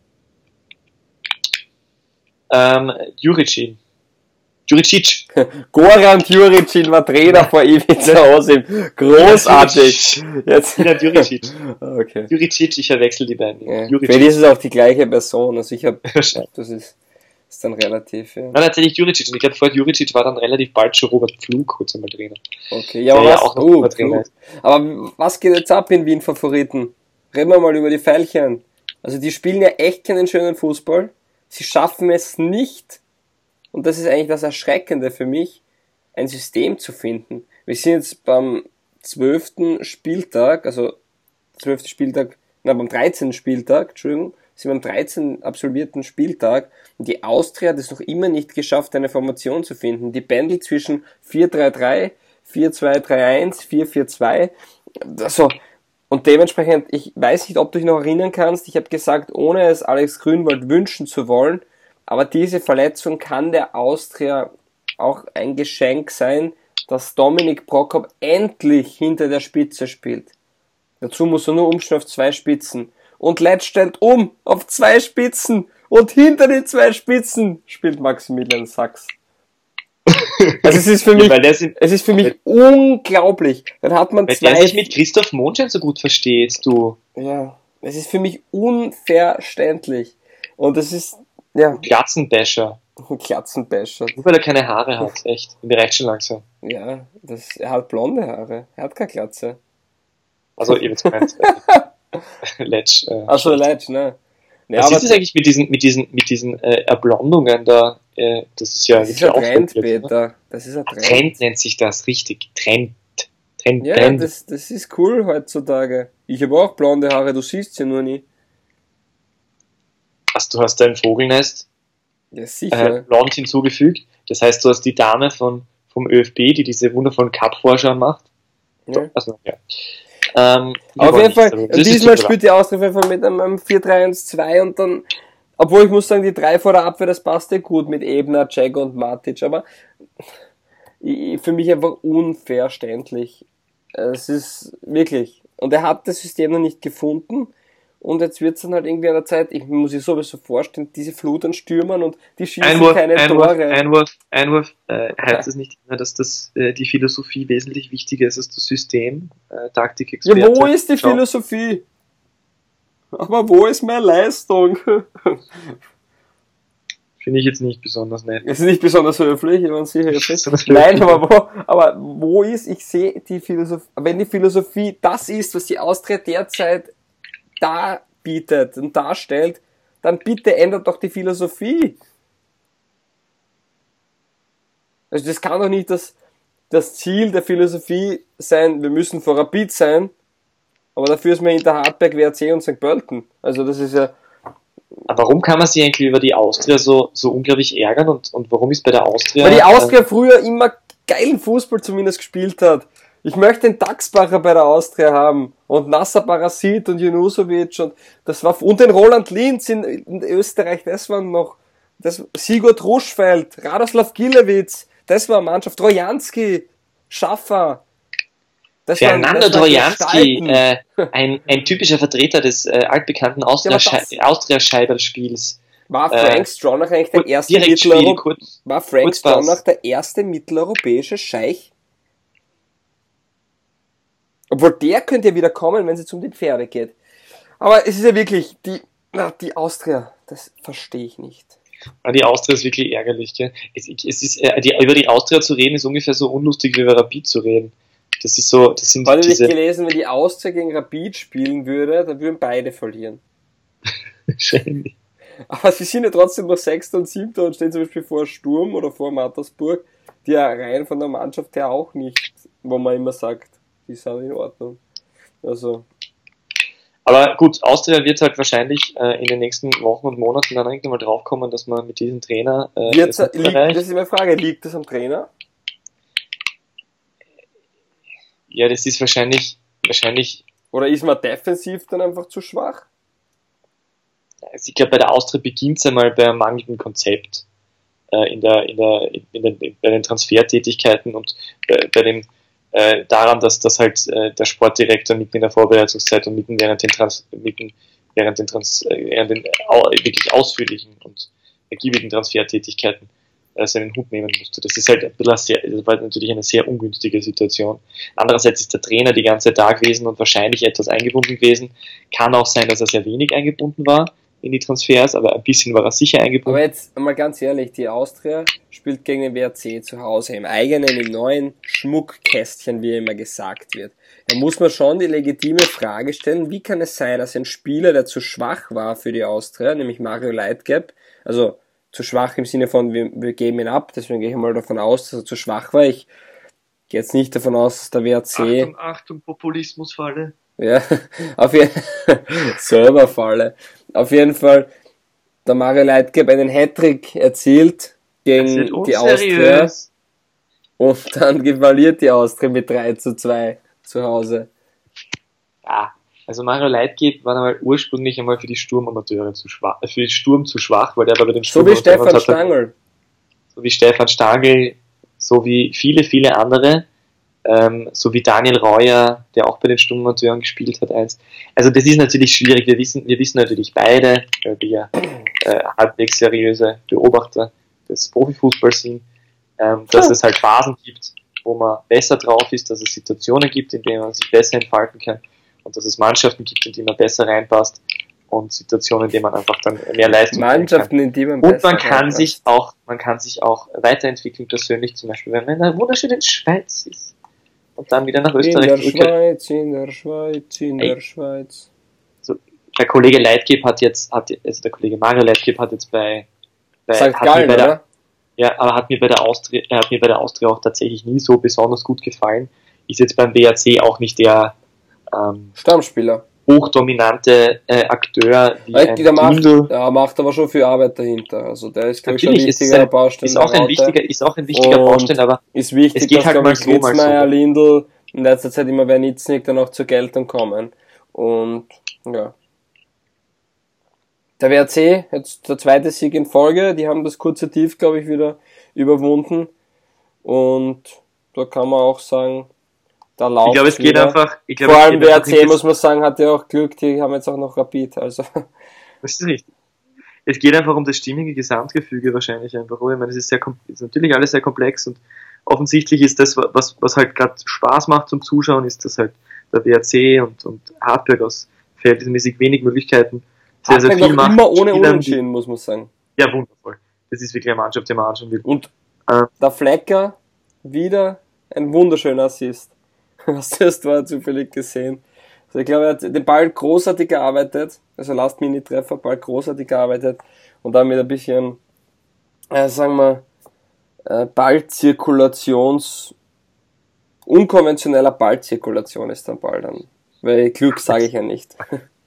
Ähm, Juricin. Juricic. Goran Juricin war Trainer vor Ivica Osim. Großartig. Jetzt. Ja, Juricic. Okay. Juricic, ich verwechsel die beiden. Ja. Juricic. Vielleicht ist es auch die gleiche Person. Also ich habe, Wahrscheinlich. das ist, ist dann relativ. Ja. Nein, tatsächlich Juricic. Und ich glaube, vor Juricic war dann relativ bald schon Robert Pflug kurz einmal Trainer. Okay, ja, Der aber ja was, auch noch uh, immer Trainer ist. aber was geht jetzt ab in Wien Favoriten? Reden wir mal über die Veilchen. Also die spielen ja echt keinen schönen Fußball. Sie schaffen es nicht, und das ist eigentlich das Erschreckende für mich, ein System zu finden. Wir sind jetzt beim zwölften Spieltag, also zwölften Spieltag, na beim dreizehnten Spieltag, Entschuldigung, sind wir am dreizehnten absolvierten Spieltag und die Austria hat es noch immer nicht geschafft, eine Formation zu finden. Die pendelt zwischen vier drei drei, vier zwei drei eins, vier vier zwei, also, und dementsprechend, ich weiß nicht, ob du dich noch erinnern kannst, ich habe gesagt, ohne es Alex Grünwald wünschen zu wollen, aber diese Verletzung kann der Austria auch ein Geschenk sein, dass Dominik Prokop endlich hinter der Spitze spielt. Dazu muss er nur umstellen auf zwei Spitzen. Und Letz stellt um auf zwei Spitzen. Und hinter den zwei Spitzen spielt Maximilian Sachs. Also es ist für mich, Ja, weil der sind, es ist für mich weil, unglaublich. Dann hat man weil zwei... der sich mit Christoph Mondschein so gut versteht, du. Ja, es ist für mich unverständlich. Und das ist, ja, Glatzenbäscher. ein Glatzenbäscher. Nur weil er keine Haare hat, echt. Mir reicht schon langsam. Ja, das, er hat blonde Haare. Er hat keine Glatze. Also, ihr wisst meins. Letsch. Äh, Also Letsch, ne? Ja, Was aber ist das eigentlich mit diesen, mit diesen, mit diesen äh, Erblondungen da? Äh, das ist ja das ist ein wirklich Trend, aufregend, ne? Peter. Das ist ein Trend. Trend nennt sich das, richtig. Trend. Trend, Ja, Trend. das, das ist cool heutzutage. Ich habe auch blonde Haare, du siehst sie nur nie. Also, du hast dein Vogelnest Ja, äh, sicher. blond hinzugefügt. Das heißt, du hast die Dame von, vom ÖFB, die diese wundervollen Cup-Vorschau macht. Ja. Also, ja. Ähm, wir Auf wollen jeden Fall, nichts darüber. Das ist diesmal zu spielt die Austria auf jeden Fall mit einem vier drei eins zwei und dann, obwohl ich muss sagen, die drei vor der Abwehr, das passte gut mit Ebner, Jagger und Matic, aber ich, für mich einfach unverständlich. Es ist wirklich, und er hat das System noch nicht gefunden und jetzt wird es dann halt irgendwie an der Zeit, ich muss sich sowieso vorstellen, diese Flut an Stürmern und die schießen Einwurf, keine Einwurf, Tore. Einwurf, Einwurf, äh, heißt es nicht immer, dass das, äh, die Philosophie wesentlich wichtiger ist als das System, äh, Taktikexperte. Ja, wo ist die Schau. Philosophie? Aber wo ist meine Leistung? Finde ich jetzt nicht besonders nett. Es ist nicht besonders höflich, ich meine, sicher höflich. Besonders Nein, höflich. aber wo, aber wo ist, ich sehe die Philosophie, wenn die Philosophie das ist, was die Austria derzeit da bietet und darstellt, dann bitte ändert doch die Philosophie. Also das kann doch nicht das, das Ziel der Philosophie sein, wir müssen vor Rapid sein, aber dafür ist man hinter Hartberg, W R C und Sankt Pölten. Also das ist ja, Aber warum kann man sich eigentlich über die Austria so, so unglaublich ärgern und, und warum ist bei der Austria... weil die Austria früher immer geilen Fußball zumindest gespielt hat. Ich möchte den Daxbacher bei der Austria haben und Nasser Parasit und Junusovic und das war, und den Roland Linz in, in Österreich, das waren noch, das, Sigurd Ruschfeld, Radoslav Gilewitz, das war eine Mannschaft, Trojanski, Schaffer. Das waren- Fernando das waren Trojanski, Gestalten. äh, ein, ein typischer Vertreter des äh, altbekannten Ja, aber das- Austria-Scheiberspiels. War äh, Frank Stronach eigentlich der Kur- erste Direktspiel, Mitteleuropäische, kurz, war Frank Kurzpass. Stronach der erste mitteleuropäische Scheich? Obwohl der könnte ja wieder kommen, wenn es jetzt um die Pferde geht. Aber es ist ja wirklich, die, na, die Austria, das verstehe ich nicht. Ja, die Austria ist wirklich ärgerlich, gell? Es, es ist, äh, die, über die Austria zu reden, ist ungefähr so unlustig wie über Rapid zu reden. Das ist so, das sind Heute habe ich diese... gelesen, wenn die Austria gegen Rapid spielen würde, dann würden beide verlieren. Wahrscheinlich. Aber sie sind ja trotzdem noch Sechster und Siebter und stehen zum Beispiel vor Sturm oder vor Mattersburg, die ja rein von der Mannschaft her auch nicht, wo man immer sagt, die sind in Ordnung. Also, Aber gut, Austria wird halt wahrscheinlich äh, in den nächsten Wochen und Monaten dann irgendwann mal draufkommen, dass man mit diesem Trainer äh, wird's, es liegt, erreicht. das ist meine Frage, liegt das am Trainer? Ja, das ist wahrscheinlich, wahrscheinlich, Oder ist man defensiv dann einfach zu schwach? also ich glaube, bei der Austria beginnt es einmal bei einem mangelnden Konzept. äh, in der, in der, in den, in, bei den Transfertätigkeiten und bei, bei dem äh, daran, dass das halt äh, der Sportdirektor mitten in der Vorbereitungszeit und mitten während den Trans, mitten während den, Trans, äh, während den au, wirklich ausführlichen und ergiebigen Transfertätigkeiten äh, seinen Hut nehmen musste. Das ist halt ein bisschen sehr, das war natürlich eine sehr ungünstige Situation. Andererseits ist der Trainer die ganze Zeit da gewesen und wahrscheinlich etwas eingebunden gewesen. Kann auch sein, dass er sehr wenig eingebunden war in die Transfers, aber ein bisschen war er sicher eingebunden. Aber jetzt mal ganz ehrlich, die Austria spielt gegen den W R C zu Hause im eigenen, im neuen Schmuckkästchen, wie immer gesagt wird. Da muss man schon die legitime Frage stellen, wie kann es sein, dass ein Spieler, der zu schwach war für die Austria, nämlich Mario Leitgeb, also zu schwach im Sinne von, wir, wir geben ihn ab, deswegen gehe ich mal davon aus, dass er zu schwach war. Ich gehe jetzt nicht davon aus, dass der W R C... Achtung, Achtung, Populismusfalle. Ja, auf jeden Fall, Serverfalle. Auf jeden Fall, der Mario Leitgeb einen Hattrick erzielt gegen die Austria und dann verliert die Austria mit drei zu zwei zu Hause. Ja, also Mario Leitgeb war einmal ursprünglich einmal für die Sturmamateure zu schwach, für den Sturm zu schwach, weil der aber bei den Sturm... So wie Stefan Stangl. So wie Stefan Stangl, so wie viele, viele andere. Ähm, so wie Daniel Reuer, der auch bei den Sturmamateuren gespielt hat, eins. Also das ist natürlich schwierig. Wir wissen, wir wissen natürlich beide, weil wir äh, halbwegs seriöse Beobachter des Profifußballs sind, ähm, dass es halt Phasen gibt, wo man besser drauf ist, dass es Situationen gibt, in denen man sich besser entfalten kann und dass es Mannschaften gibt, in die man besser reinpasst und Situationen, in denen man einfach dann mehr Leistung Mannschaften, in die man und man kann reinpasst. sich auch, man kann sich auch weiterentwickeln persönlich, zum Beispiel, wenn man in einer wunderschönen Schweiz ist. Und dann wieder nach Österreich zurück. In der Schweiz, in der Schweiz, in Ey. der Schweiz. So, der Kollege Leitgeb hat jetzt, hat, also der Kollege Mario Leitgeb hat jetzt bei, bei Sankt Gallen, bei der, oder? Ja, aber hat mir bei der Austria, er hat mir bei der Austria auch tatsächlich nie so besonders gut gefallen. Ist jetzt beim W R C auch nicht der ähm, Stammspieler. Hochdominante äh, Akteur wie Weil, ein der macht, der macht aber schon viel Arbeit dahinter. Also der ist, glaube ich, schon ein wichtiger ist, Baustein. Ist auch ein wichtiger, ist auch ein wichtiger Baustein, aber ist wichtig, es geht dass, halt mal ich, so, mal Ritzmeier, so. Lindl, in letzter Zeit immer Wernitznik dann auch zur Geltung kommen. Und ja. Der W R C, jetzt der zweite Sieg in Folge, die haben das kurze Tief, glaube ich, wieder überwunden. Und da kann man auch sagen, da läuft Ich glaube, es geht wieder. einfach, ich glaube, Vor allem W W R C, muss man sagen, hat ja auch Glück, die haben jetzt auch noch Rapid, also. Das ist richtig. Es geht einfach um das stimmige Gesamtgefüge wahrscheinlich einfach. Ich meine, es ist sehr, ist natürlich alles sehr komplex und offensichtlich ist das, was, was halt gerade Spaß macht zum Zuschauen, ist, dass halt der W R C und, und Hartberg aus verhältnismäßig wenig Möglichkeiten sehr, sehr viel macht. Immer ohne Unentschieden, muss man sagen. Ja, wundervoll. Das ist wirklich eine Mannschaft, die man anschauen will. Und äh, der Flecker, wieder ein wunderschöner Assist. Hast du das Tor zufällig gesehen? Also ich glaube, er hat den Ball großartig gearbeitet, also Last-Minute-Treffer, Ball großartig gearbeitet und dann mit ein bisschen, äh, sagen wir, äh, Ballzirkulations, unkonventioneller Ballzirkulation ist der Ball dann. Weil Glück sage ich ja nicht.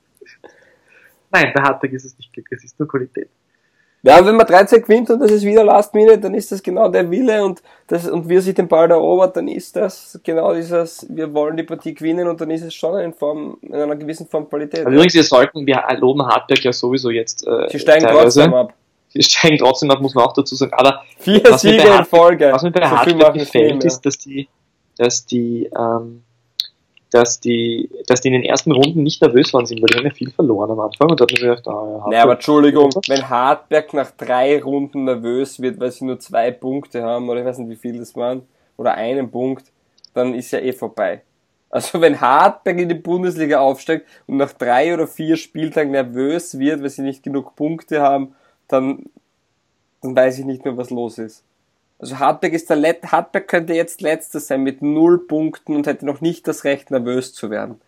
Nein, bei Hartberg ist es nicht Glück, es ist nur Qualität. Ja, wenn man dreizehn gewinnt und das ist wieder Last Minute, dann ist das genau der Wille und das, und wie er sich den Ball erobert, dann ist das genau dieses, wir wollen die Partie gewinnen und dann ist es schon in Form, in einer gewissen Form Qualität. Aber übrigens, wir sollten, wir loben Hartberg ja sowieso jetzt, äh, Sie steigen teilweise. trotzdem ab. Sie steigen trotzdem ab, muss man auch dazu sagen, aber vier Siege in Folge. Was mir bei so Hartberg gefällt, ist, dass die, dass die, ähm, dass die, dass die in den ersten Runden nicht nervös waren sind, weil die haben ja viel verloren am Anfang und da hat man gedacht, ah, ja, nee, aber Entschuldigung, wenn Hartberg nach drei Runden nervös wird, weil sie nur zwei Punkte haben, oder ich weiß nicht, wie viel das waren, oder einen Punkt, dann ist ja eh vorbei. Also wenn Hartberg in die Bundesliga aufsteigt und nach drei oder vier Spieltagen nervös wird, weil sie nicht genug Punkte haben, dann, dann weiß ich nicht mehr, was los ist. Also Hartberg ist der Let- Hartberg könnte jetzt Letzter sein mit null Punkten und hätte noch nicht das Recht, nervös zu werden.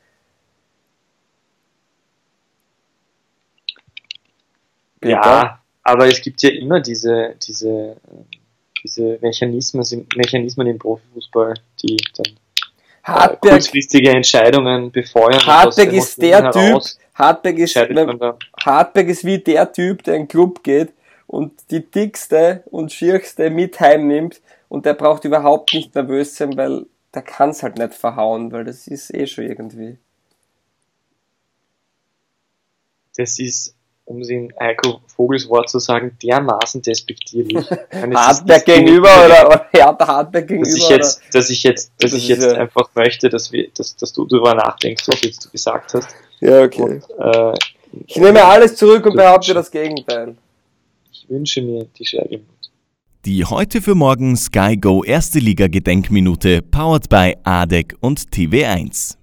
Bitte? Ja, aber es gibt ja immer diese, diese, diese Mechanismen, Mechanismen im Profifußball, die dann Hartberg, äh, kurzfristige Entscheidungen befeuern. Hartberg ist der Typ, Hartberg ist, Hartberg ist wie der Typ, der in den Club geht und die dickste und schierste mit heimnimmt und der braucht überhaupt nicht nervös sein, weil der kann's halt nicht verhauen, weil das ist eh schon irgendwie. Das ist um es in Heiko Vogels Wort zu sagen, dermaßen despektierlich. Hartberg gegenüber oder, oder Hertha Hartberg gegenüber? Dass ich jetzt, dass ich jetzt, dass das ich jetzt ja einfach möchte, dass wir, dass, dass du darüber nachdenkst, was jetzt du gesagt hast. Ja, okay. Und, äh, ich nehme alles zurück und behaupte das Gegenteil. Ich wünsche mir die Schwergemut. Die heute für morgen Sky Go Erste Liga Gedenkminute powered by A D E C und T V eins.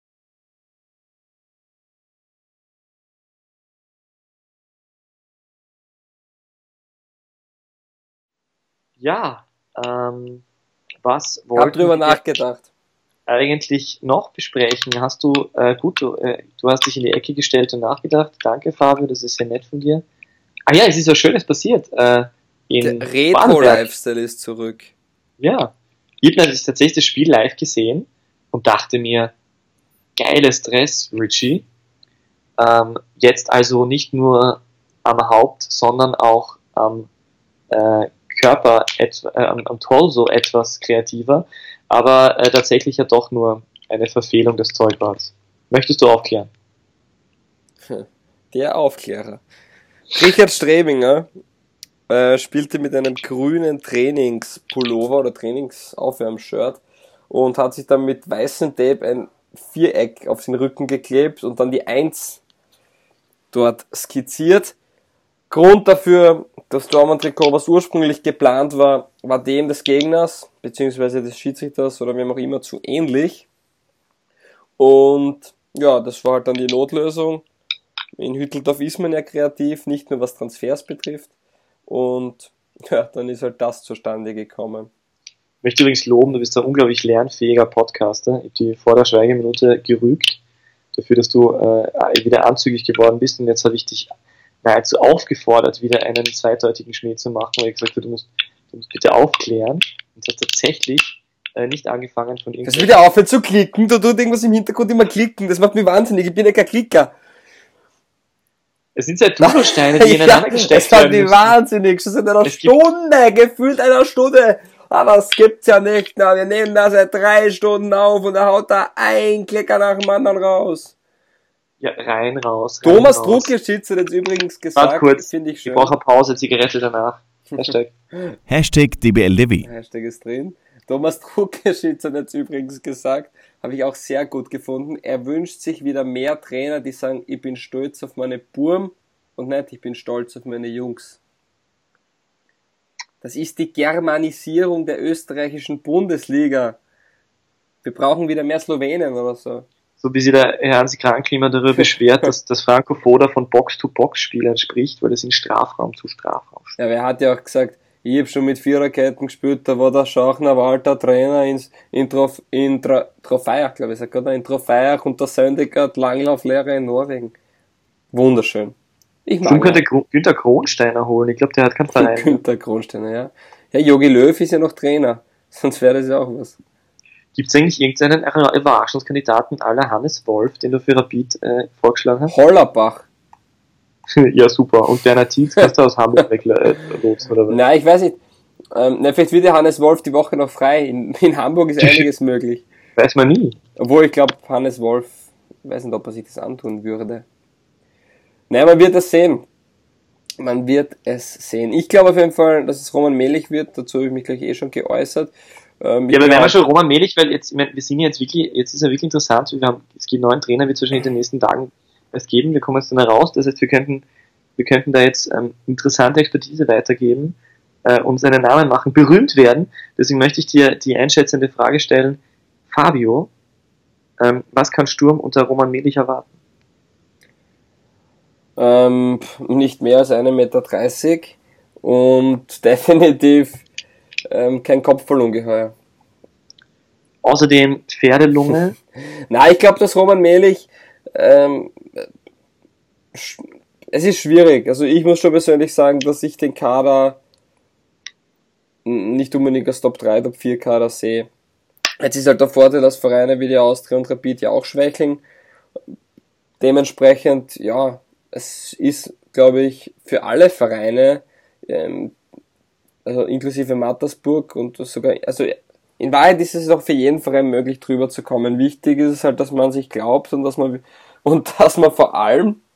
Ja, ähm, was Ich habe wollten drüber wir nachgedacht. eigentlich noch besprechen? Hast du, äh, gut, du, äh, du hast dich in die Ecke gestellt und nachgedacht. Danke, Fabio, das ist sehr nett von dir. Ah ja, es ist was Schönes passiert. Äh, in Der Retro-Lifestyle ist zurück. Ja, ich habe tatsächlich das Spiel live gesehen und dachte mir, geiles Dress, Richie. Ähm, jetzt also nicht nur am Haupt, sondern auch am äh, Körper, et, äh, am, am Torso etwas kreativer, aber äh, tatsächlich ja doch nur eine Verfehlung des Zeugbarts. Möchtest du aufklären? Der Aufklärer. Richard Strebinger äh, spielte mit einem grünen Trainingspullover oder Trainingsaufwärmshirt und hat sich dann mit weißem Tape ein Viereck auf den Rücken geklebt und dann die eins dort skizziert. Grund dafür, das Dortmund-Trikot, was ursprünglich geplant war, war dem des Gegners, beziehungsweise des Schiedsrichters oder wem auch immer, zu ähnlich. Und ja, das war halt dann die Notlösung. In Hütteldorf ist man ja kreativ, nicht nur was Transfers betrifft. Und ja, dann ist halt das zustande gekommen. Ich möchte übrigens loben, du bist ein unglaublich lernfähiger Podcaster. Ich habe die vor der Schweigeminute gerügt, dafür, dass du äh, wieder anzügig geworden bist. Und jetzt habe ich dich nahezu aufgefordert, wieder einen zweideutigen Schmäh zu machen, weil ich gesagt habe, du musst, du musst bitte aufklären. Und es hat tatsächlich äh, nicht angefangen von irgendwas. Das wieder aufhört zu klicken, du tut irgendwas im Hintergrund immer klicken, das macht mich wahnsinnig, ich bin ja kein Klicker. Es sind halt Doodlesteine, die ineinander ja, gesteckt werden. Das macht mich wahnsinnig, schon seit einer es Stunde, gefühlt einer Stunde. Aber das gibt's ja nicht, na, wir nehmen da seit drei Stunden auf und er haut da ein Klicker nach dem anderen raus. Ja, rein, raus. Rein, Thomas raus. Druckerschitz hat jetzt übrigens gesagt, finde ich schön. Ich brauche eine Pause, Zigarette danach. Hashtag. Hashtag D B L D W. Hashtag ist drin. Thomas Druckerschitz hat jetzt übrigens gesagt, habe ich auch sehr gut gefunden, er wünscht sich wieder mehr Trainer, die sagen, ich bin stolz auf meine Burm und nicht, ich bin stolz auf meine Jungs. Das ist die Germanisierung der österreichischen Bundesliga. Wir brauchen wieder mehr Slowenen oder so. So wie sich der Herr Hansi Kranklima darüber beschwert, dass das Franco Foda von Box-to-Box-Spielern spricht, weil das in Strafraum zu Strafraum steht. Ja, wer hat ja auch gesagt, ich hab schon mit Viererketten gespielt, da war der Schachner Walter Trainer ins, in, Trof, in Tro, Trofeiach, glaube ich, sagt er, in Trofeiach und der Söndigert Langlauflehrer in Norwegen. Wunderschön. Ich mag Schon könnte Günther Kronsteiner holen, ich glaube, der hat keinen Verein. Günther Kronsteiner, ja. Ja, Jogi Löw ist ja noch Trainer, sonst wäre das ja auch was. Gibt es eigentlich irgendeinen Überraschungskandidaten à la Hannes Wolf, den du für Rapid äh, vorgeschlagen hast? Hollerbach. Ja, super. Und Bernhard Tietz kannst du aus Hamburg weglotsen, oder was? Nein, ich weiß nicht. Ähm, na, vielleicht wird der Hannes Wolf die Woche noch frei. In, in Hamburg ist einiges möglich. Weiß man nie. Obwohl, ich glaube, Hannes Wolf, ich weiß nicht, ob er sich das antun würde. Nein, man wird es sehen. Man wird es sehen. Ich glaube auf jeden Fall, dass es Roman Melich wird. Dazu habe ich mich gleich eh schon geäußert. Ähm, ja, aber wenn wir schon Roman Melich, weil jetzt, ich meine, wir sind ja jetzt wirklich, jetzt ist er wirklich interessant, wir haben, es gibt neuen Trainer, wird es wahrscheinlich in den nächsten Tagen erst geben, wir kommen jetzt dann raus, das heißt, wir könnten, wir könnten da jetzt ähm, interessante Expertise weitergeben, äh, uns einen Namen machen, berühmt werden, deswegen möchte ich dir die einschätzende Frage stellen, Fabio, ähm, was kann Sturm unter Roman Melich erwarten? Ähm, nicht mehr als ein Meter dreißig und definitiv Ähm, kein Kopfballungeheuer. Außerdem Pferdelunge. Nein, ich glaube, dass Roman Melich ähm, sch- es ist schwierig. Also ich muss schon persönlich sagen, dass ich den Kader nicht unbedingt als Top drei, Top vier Kader sehe. Jetzt ist halt der Vorteil, dass Vereine wie die Austria und Rapid ja auch schwächeln. Dementsprechend, ja, es ist, glaube ich, für alle Vereine ähm, also inklusive Mattersburg und sogar, also in Wahrheit ist es auch für jeden Verein möglich, drüber zu kommen. Wichtig ist es halt, dass man sich glaubt und dass man, und dass man vor allem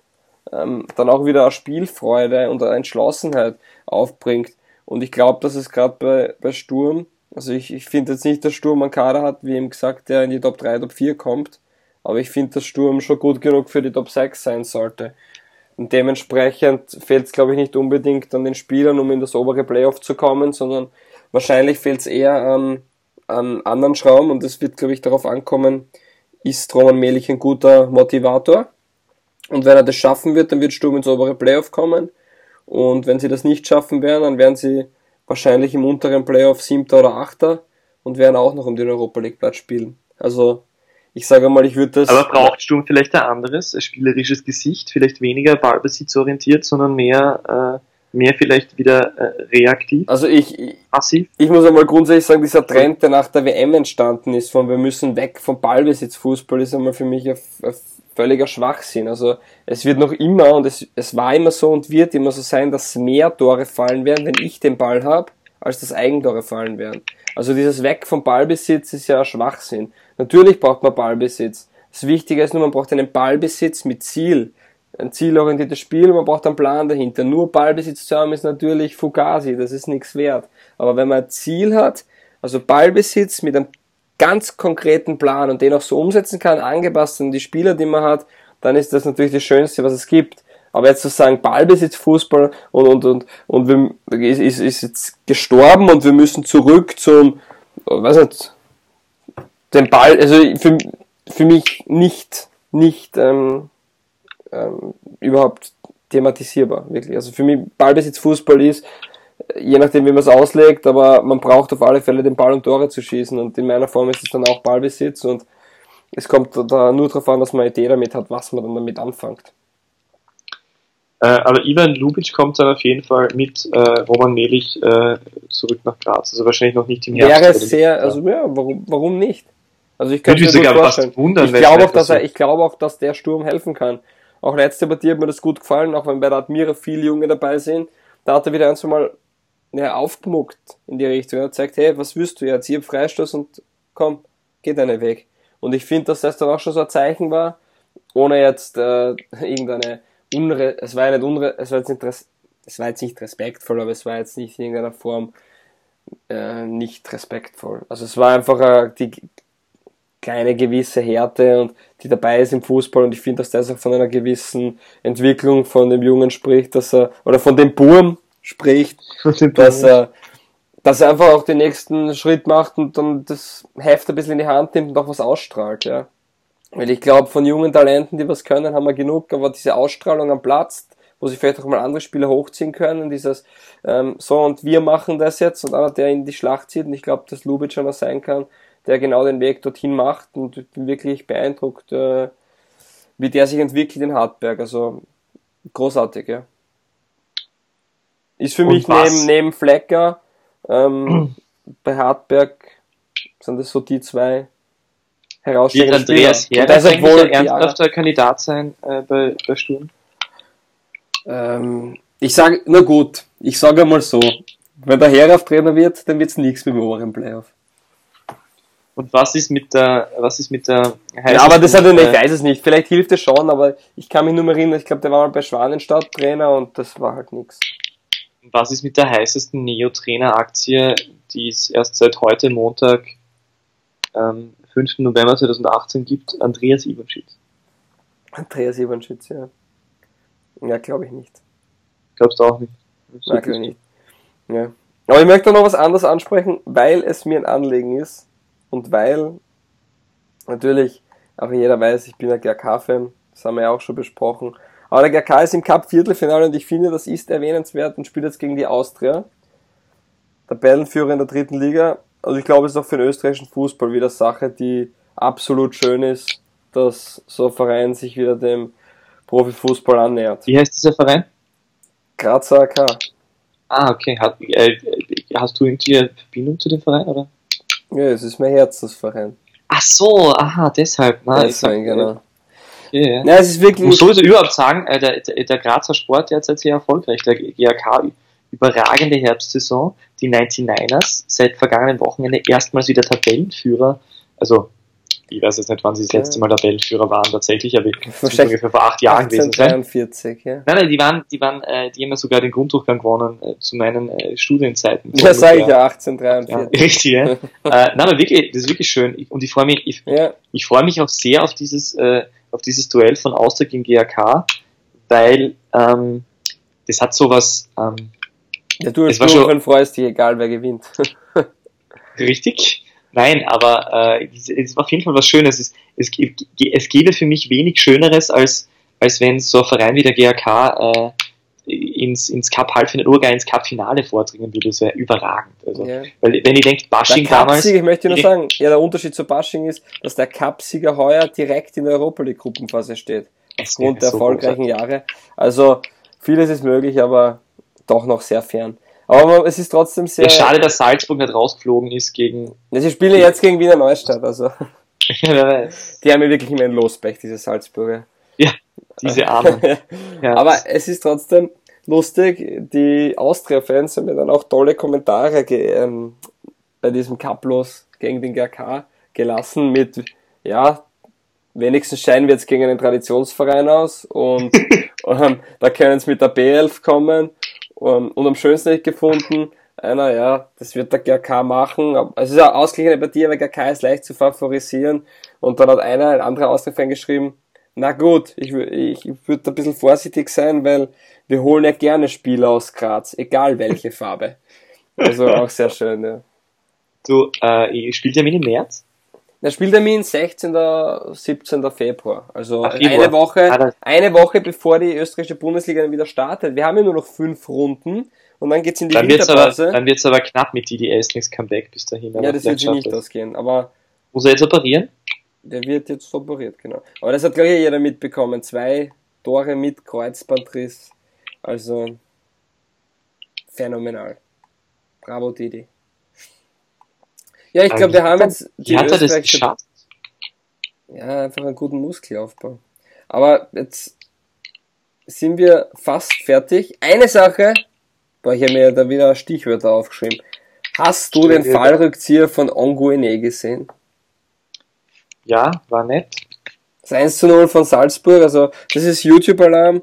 ähm, dann auch wieder eine Spielfreude und eine Entschlossenheit aufbringt. Und ich glaube, dass es gerade bei, bei Sturm, also ich, ich finde jetzt nicht, dass Sturm einen Kader hat, wie eben gesagt, der in die Top drei, Top vier kommt, aber ich finde, dass Sturm schon gut genug für die Top sechs sein sollte. Und dementsprechend fehlt es, glaube ich, nicht unbedingt an den Spielern, um in das obere Playoff zu kommen, sondern wahrscheinlich fehlt es eher an, an anderen Schrauben, und es wird, glaube ich, darauf ankommen, ist Roman Melich ein guter Motivator? Und wenn er das schaffen wird, dann wird Sturm ins obere Playoff kommen. Und wenn sie das nicht schaffen werden, dann werden sie wahrscheinlich im unteren Playoff Siebter oder Achter und werden auch noch um den Europa League Platz spielen. Also ich sage mal, ich würde das... Aber braucht Sturm vielleicht ein anderes, ein spielerisches Gesicht, vielleicht weniger ballbesitzorientiert, sondern mehr, äh, mehr vielleicht wieder äh, reaktiv? Also ich, ich, passiv? Ich muss einmal grundsätzlich sagen, dieser Trend, der nach der W M entstanden ist, von wir müssen weg vom Ballbesitzfußball, ist einmal für mich ein, ein völliger Schwachsinn. Also es wird noch immer, und es, es war immer so und wird immer so sein, dass mehr Tore fallen werden, wenn ich den Ball habe, als dass Eigentore fallen werden. Also dieses Weg vom Ballbesitz ist ja ein Schwachsinn. Natürlich braucht man Ballbesitz. Das Wichtige ist nur, man braucht einen Ballbesitz mit Ziel. Ein zielorientiertes Spiel, man braucht einen Plan dahinter. Nur Ballbesitz zu haben ist natürlich Fugazi, das ist nichts wert. Aber wenn man ein Ziel hat, also Ballbesitz mit einem ganz konkreten Plan und den auch so umsetzen kann, angepasst an die Spieler, die man hat, dann ist das natürlich das Schönste, was es gibt. Aber jetzt zu sagen, Ballbesitz, Fußball und, und, und, und wir, ist, ist, ist jetzt gestorben und wir müssen zurück zum, weiß nicht, den Ball, also für, für mich nicht, nicht, ähm, ähm, überhaupt thematisierbar, wirklich. Also für mich Ballbesitz, Fußball ist, je nachdem, wie man es auslegt, aber man braucht auf alle Fälle den Ball, um Tore zu schießen, und in meiner Form ist es dann auch Ballbesitz, und es kommt da nur darauf an, dass man eine Idee damit hat, was man dann damit anfängt. Äh, aber Ivan Ljubic kommt dann auf jeden Fall mit äh, Roman Melich äh, zurück nach Graz, also wahrscheinlich noch nicht im Herbst. Wäre sehr, also ja, warum, warum nicht? Also ich könnte mir mir gut fast wundern, ich glaube auch, dass er, ich glaube auch, dass der Sturm helfen kann. Auch letzte Partie hat mir das gut gefallen, auch wenn bei der Admira viele Junge dabei sind, da hat er wieder ein, zwei Mal ja, aufgemuckt in die Richtung. Er hat gesagt, hey, was willst du jetzt? Ich hab Freistoß und komm, geh deinen Weg. Und ich finde, dass das dann auch schon so ein Zeichen war, ohne jetzt äh, irgendeine Unre... Es war ja nicht Unre... Es war jetzt nicht, res... es war jetzt nicht respektvoll, aber es war jetzt nicht in irgendeiner Form äh, nicht respektvoll. Also es war einfach äh, die kleine gewisse Härte, und die dabei ist im Fußball, und ich finde, dass das auch von einer gewissen Entwicklung von dem Jungen spricht, dass er, oder von dem Burm spricht, dass er, dass er einfach auch den nächsten Schritt macht und dann das Heft ein bisschen in die Hand nimmt und auch was ausstrahlt, ja. Weil ich glaube, von jungen Talenten, die was können, haben wir genug, aber diese Ausstrahlung am Platz, wo sich vielleicht auch mal andere Spieler hochziehen können, dieses, ähm, so, und wir machen das jetzt, und einer, der in die Schlacht zieht, und ich glaube, dass Ljubic schon was sein kann, der genau den Weg dorthin macht, und ich bin wirklich beeindruckt, äh, wie der sich entwickelt in Hartberg, also großartig, ja. Ist für und mich was? neben neben Flecker ähm, bei Hartberg sind das so die zwei herausstechenden Spieler. Andreas Herr, das soll wohl ein ernsthafter ja. Kandidat sein äh, bei, bei Sturm? Ähm, ich sage, na gut, ich sage mal so, wenn der Herr Trainer wird, dann wird's nichts mit dem oberen Playoff. Und was ist mit der, was ist mit der ja, aber das hat er, ich weiß es nicht, vielleicht hilft es schon, aber ich kann mich nur mehr erinnern, ich glaube, der war mal bei Schwanenstadt Trainer und das war halt nichts. Was ist mit der heißesten Neo-Trainer-Aktie, die es erst seit heute Montag, ähm, fünften November zweitausendachtzehn gibt? Andreas Iwanschitz. Andreas Iwanschitz, ja. Ja, glaube ich nicht. Glaubst du auch nicht? So Nein, glaube ich nicht. Ja. Aber ich möchte noch was anderes ansprechen, weil es mir ein Anliegen ist und weil natürlich auch jeder weiß, ich bin ein G A K-Fan, das haben wir ja auch schon besprochen. Aber der G A K ist im Cup-Viertelfinale und ich finde, das ist erwähnenswert und spielt jetzt gegen die Austria. Tabellenführer in der dritten Liga. Also ich glaube, es ist auch für den österreichischen Fußball wieder Sache, die absolut schön ist, dass so ein Verein sich wieder dem Profifußball annähert. Wie heißt dieser Verein? Grazer A K. Ah, okay. Hat, äh, hast du irgendwie eine Verbindung zu dem Verein, oder? Ja, es ist mein Herzensverein. Ach so, aha, deshalb. Na, Deswegen, genau. Okay. Ja, es ist wirklich. Ich muss sowieso überhaupt sagen, äh, der, der, der Grazer Sport derzeit sehr erfolgreich. Der G A K, überragende Herbstsaison. Die neunundneunzigers seit vergangenen Wochenende erstmals wieder Tabellenführer. Also ich weiß jetzt nicht, wann sie das letzte Mal Tabellenführer waren tatsächlich, aber das muss Wahrscheinlich ungefähr vor acht Jahren gewesen sein. achtzehnhundertdreiundvierzig, ja. Nein, nein, die waren, die waren, äh, die haben ja sogar den Grunddurchgang gewonnen äh, zu meinen äh, Studienzeiten. Ja, So sag ich ungefähr. ja, achtzehnhundertdreiundvierzig. Ja, richtig, ja. äh, nein, aber wirklich, das ist wirklich schön. Ich, und ich freue mich, ich, Ja. ich freue mich auch sehr auf dieses, äh, auf dieses Duell von Austria gegen G A K, weil ähm, das hat sowas ähm, Ja, du als Es war schon- Sturmfan freust dich, egal wer gewinnt. richtig. Nein, aber äh, es ist auf jeden Fall was Schönes. Es, es, ge- es gäbe für mich wenig Schöneres, als, als wenn so ein Verein wie der G A K äh, ins, ins Cup-Halbfinale oder gar ins Cup-Finale vordringen würde. Das wäre überragend. Also, Ja. weil, wenn ich denke, Der Bashing damals... Cup-Sieger, ich möchte nur die- sagen, ja, der Unterschied zu Bashing ist, dass der Cup-Sieger heuer direkt in der Europa League Gruppenphase steht. Es Aufgrund wäre der so erfolgreichen großartig. Jahre. Also, vieles ist möglich, aber doch noch sehr fern. Aber man- es ist trotzdem sehr... Ja, schade, dass Salzburg nicht rausgeflogen ist gegen... Ja, sie spielen ja jetzt gegen Wiener Neustadt, also. Wer weiß. Die haben ja wirklich immer ein Lospech, diese Salzburger. Ja, diese Armen. Ja. Aber es ist trotzdem lustig, die Austria-Fans haben mir dann auch tolle Kommentare ge ähm, bei diesem Cup-Los gegen den G A K gelassen mit, ja, wenigstens scheinen wir jetzt gegen einen Traditionsverein aus und ähm, da können sie mit der B elf kommen um, und am schönsten nicht gefunden, einer, ja, das wird der G A K machen, aber es ist eine ausgeglichene Partie, aber G A K ist leicht zu favorisieren und dann hat einer, ein anderer Austria-Fan geschrieben, na gut, ich, wür- ich würde ein bisschen vorsichtig sein, weil wir holen ja gerne Spieler aus Graz, egal welche Farbe. Also auch sehr schön, ja. Du, äh, spielt ja im März? Der Spieltermin sechzehnten siebzehnten Februar. Also Ach, Februar. eine Woche, Ah, das- eine Woche bevor die österreichische Bundesliga dann wieder startet. Wir haben ja nur noch fünf Runden und dann geht's in die Dann wird's aber, Winterpause. dann wird's aber knapp mit D D S nichts Comeback bis dahin. Ja, aber das wird vielleicht sich schafft nicht das. ausgehen. Aber Muss er jetzt operieren? der wird jetzt operiert, genau. Aber das hat glaube ich jeder mitbekommen. Zwei Tore mit Kreuzbandriss. Also phänomenal. Bravo Didi. Ja, ich glaube, wir haben jetzt die Wie hat er das österreichische geschafft? Ja, einfach einen guten Muskelaufbau. Aber jetzt sind wir fast fertig. Eine Sache, boah, ich habe mir da wieder Stichwörter aufgeschrieben. Hast du den Stichwörter. Fallrückzieher von Onguene gesehen? Ja, war nett. Das eins zu null von Salzburg, also das ist YouTube-Alarm.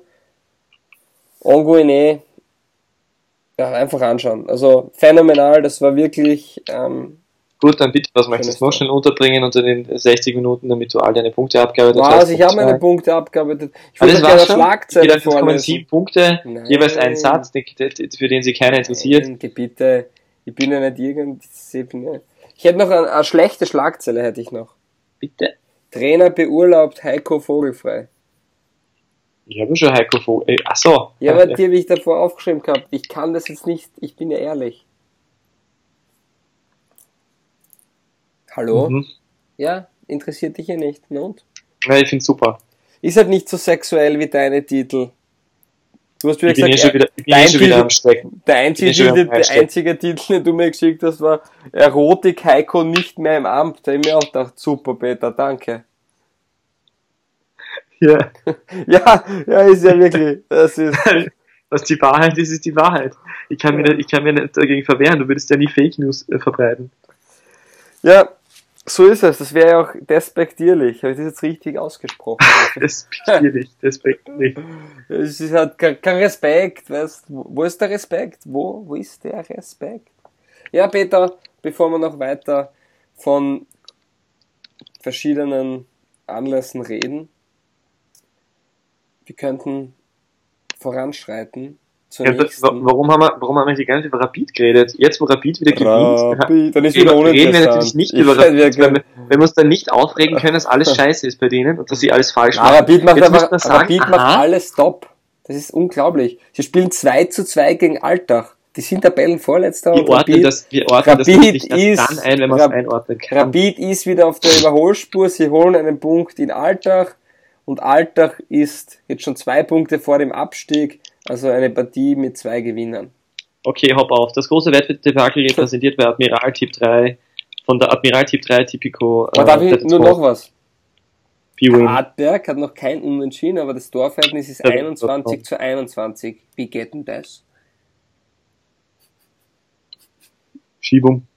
Onguene, ja, einfach anschauen. Also phänomenal, das war wirklich... Ähm, Gut, dann bitte, was möchtest du noch Schönes schnell unterbringen unter den sechzig Minuten, damit du all deine Punkte abgearbeitet wow, hast? also ich habe meine Punkte abgearbeitet. Ich Aber würde das gerne war's eine schon. Schlagzeile Jeder kommen vorlesen. sieben Punkte, Nein. jeweils ein Satz, die- die- für den sich keiner interessiert. Nein, geh bitte, ich bin ja nicht irgend... Ich hätte noch eine, eine schlechte Schlagzeile, hätte ich noch. Bitte. Trainer beurlaubt Heiko Vogelfrei. Ich habe schon Heiko Vogel. Äh, ach so. Ja, aber die habe ich davor aufgeschrieben gehabt. Ich kann das jetzt nicht, ich bin ja ehrlich. Hallo? Mhm. Ja, interessiert dich ja nicht. Na und? Ja, ich finde super. Ist halt nicht so sexuell wie deine Titel. Du hast wieder Ich bin eh gesagt, schon wieder, ich bin dein eh schon wieder Titel- am Stecken. der einzige, Ich bin schon Titel, am der Einstecken. einzige Titel, den du mir geschickt hast, war Erotik Heiko nicht mehr im Amt. Da habe ich mir auch gedacht, super Peter, danke. Ja. Ja, ja, ist ja wirklich, das ist, Was die Wahrheit ist, ist die Wahrheit. Ich kann, mir nicht, ich kann mir nicht dagegen verwehren. Du würdest ja nie Fake News äh, verbreiten. ja, so ist es. Das wäre ja auch despektierlich. Habe ich das jetzt richtig ausgesprochen? Despektierlich, despektierlich. Es ist halt kein, kein Respekt, weißt du? Wo ist der Respekt? Wo, wo ist der Respekt? Ja, Peter, bevor wir noch weiter von verschiedenen Anlässen reden, wir könnten voranschreiten zur Ja, wa- nächsten. warum, haben wir, warum haben wir die ganze Zeit über Rapid geredet? Jetzt, wo Rapid wieder gewinnt, Rapid, dann ist reden wieder wir reden wir uninteressant. natürlich nicht Ich über hätte ja Rapid, weil gern- wir, wenn wir uns dann nicht aufregen können, dass alles scheiße ist bei denen und dass sie alles falsch Ja, machen. Rapid macht Jetzt einfach, muss man sagen, Rapid aha, macht alles top. Das ist unglaublich. Sie spielen zwei zu zwei gegen Altach. Die sind Tabellenvorletzter wir und ordnen Rapid, das, wir ordnen das Rapid natürlich erst ist- dann ein, wenn man es Rap- einordnen kann. Rapid ist wieder auf der Überholspur. Sie holen einen Punkt in Altach. Und Altach ist jetzt schon zwei Punkte vor dem Abstieg. Also eine Partie mit zwei Gewinnern. Okay, hopp auf. Das große Wettbewerb repräsentiert bei Admiral Tipp drei, von der Admiral Tipp drei Tipico. Aber darf ich nur noch was? P-Win. Hartberg hat noch kein Unentschieden, aber das Torverhältnis ist Ja, einundzwanzig das zu einundzwanzig. Wie geht denn das? Schiebung.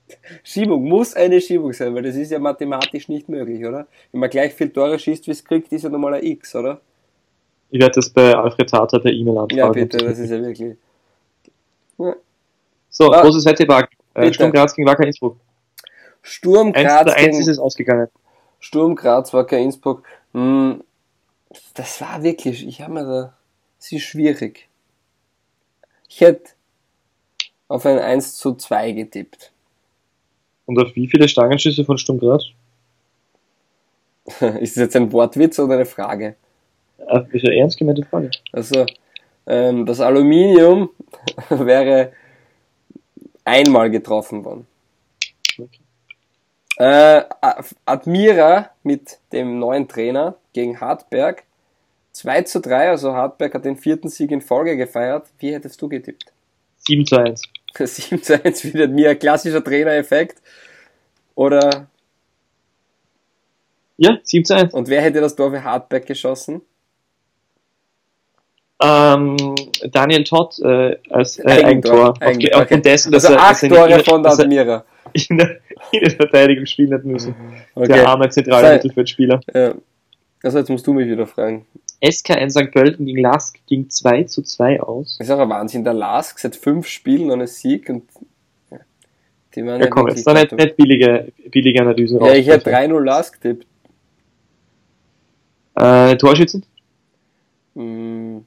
Schiebung, muss eine Schiebung sein, weil das ist ja mathematisch nicht möglich, oder? Wenn man gleich viel Tore schießt, wie es kriegt, ist ja nochmal ein X, oder? Ich werde das bei Alfred Tata per E-Mail anfragen. Ja, bitte, das ist ja wirklich... Ja. So, Ah, großes Wettbewerb. Äh, Sturm Graz gegen Wacker Innsbruck. Sturm eins Graz zu eins gegen... ist es ausgegangen. Sturm Graz, Wacker Innsbruck. Hm, das war wirklich... Ich habe mir da... Das ist schwierig. Ich hätte auf ein eins zu zwei getippt. Und auf wie viele Stangenschüsse von Sturm Graz? Ist das jetzt ein Wortwitz oder eine Frage? Das ist eine ernst gemeinte Frage. Also, ähm, das Aluminium wäre einmal getroffen worden. Okay. Äh, Admira mit dem neuen Trainer gegen Hartberg. zwei zu drei, also Hartberg hat den vierten Sieg in Folge gefeiert. Wie hättest du getippt? sieben zu eins. sieben zu eins wieder mir, klassischer Trainereffekt. Oder, Ja, sieben zu eins. und wer hätte das Tor für Hartberg geschossen? Ähm, Daniel Todd äh, als äh, Eigentor. Eigentor. Eigentor, Aufgrund okay. dessen, dass Also er, acht dass er Tore nicht von der dass er Admira. in der Innenverteidigung spielen hat müssen. Okay. Der arme zentrale Sei- Mittelfeldspieler. Ja. Also jetzt musst du mich wieder fragen. S K N Sankt Pölten gegen Lask ging zwei zu zwei aus. Das ist auch ein Wahnsinn. Der Lask seit fünf Spielen ohne Sieg und ja, die waren Ja, komm, jetzt da nicht, nicht billige, billige Analysen Ja, ich hätte rausbrechen. drei null Lask getippt. Äh, Torschützen? Hm.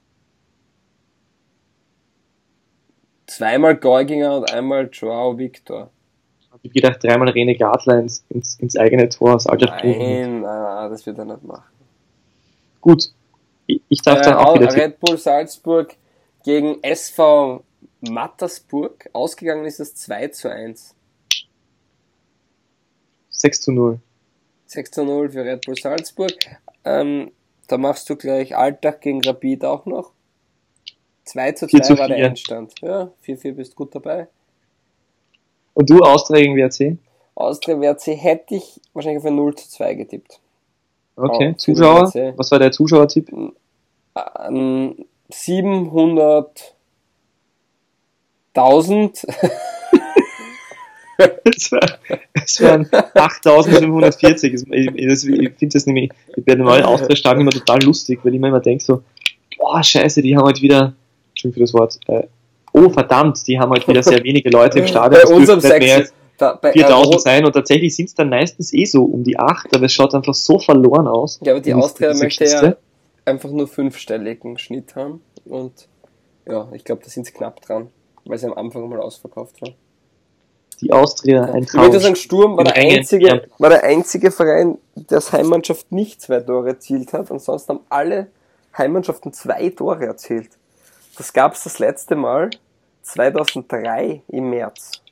Zweimal Geuginger und einmal Joao Victor. Ich hab gedacht, dreimal Rene Gartler ins, ins, ins eigene Tor aus alter Profi. Nein, nein, nein, das wird er nicht machen. Gut. Ich, ich darf Äh, dann auch wieder tippen. Red Bull Salzburg gegen S V Mattersburg. Ausgegangen ist es zwei zu eins. sechs zu null. sechs zu null für Red Bull Salzburg. Ähm, da machst du gleich Alltag gegen Rapid auch noch. zwei zu vier zu zwei war der vier. Endstand. Ja, vier zu vier bist gut dabei. Und du, Austria gegen W R C? Austria W R C hätte ich wahrscheinlich auf ein null zu zwei getippt. Okay. Oh, für Zuschauer? den W R C. Was war der Zuschauertipp? Ähm, siebenhunderttausend. Es war, es waren achttausendfünfhundertvierzig. Ich, ich, ich finde das nämlich, bei den neuen Austria-Stadien immer total lustig, weil ich mir immer denke so, boah, scheiße, die haben halt wieder, Entschuldigung für das Wort, äh, oh verdammt, die haben halt wieder sehr wenige Leute im Stadion. Bei Es unserem dürften nicht mehr Sex, da, bei viertausend Aero- sein und tatsächlich sind es dann meistens eh so um die acht, aber es schaut einfach so verloren aus. Ja, aber die Diese- Austria diese möchte ja Kiste. einfach nur fünfstelligen Schnitt haben und ja, ich glaube, da sind sie knapp dran, weil sie am Anfang mal ausverkauft waren. Die Austria, ein Ich Traum. würde sagen, Sturm war In der Rängen, einzige, ja. war der einzige Verein, der als Heimmannschaft nicht zwei Tore erzielt hat, und sonst haben alle Heimmannschaften zwei Tore erzielt. Das gab es das letzte Mal zweitausenddrei im März.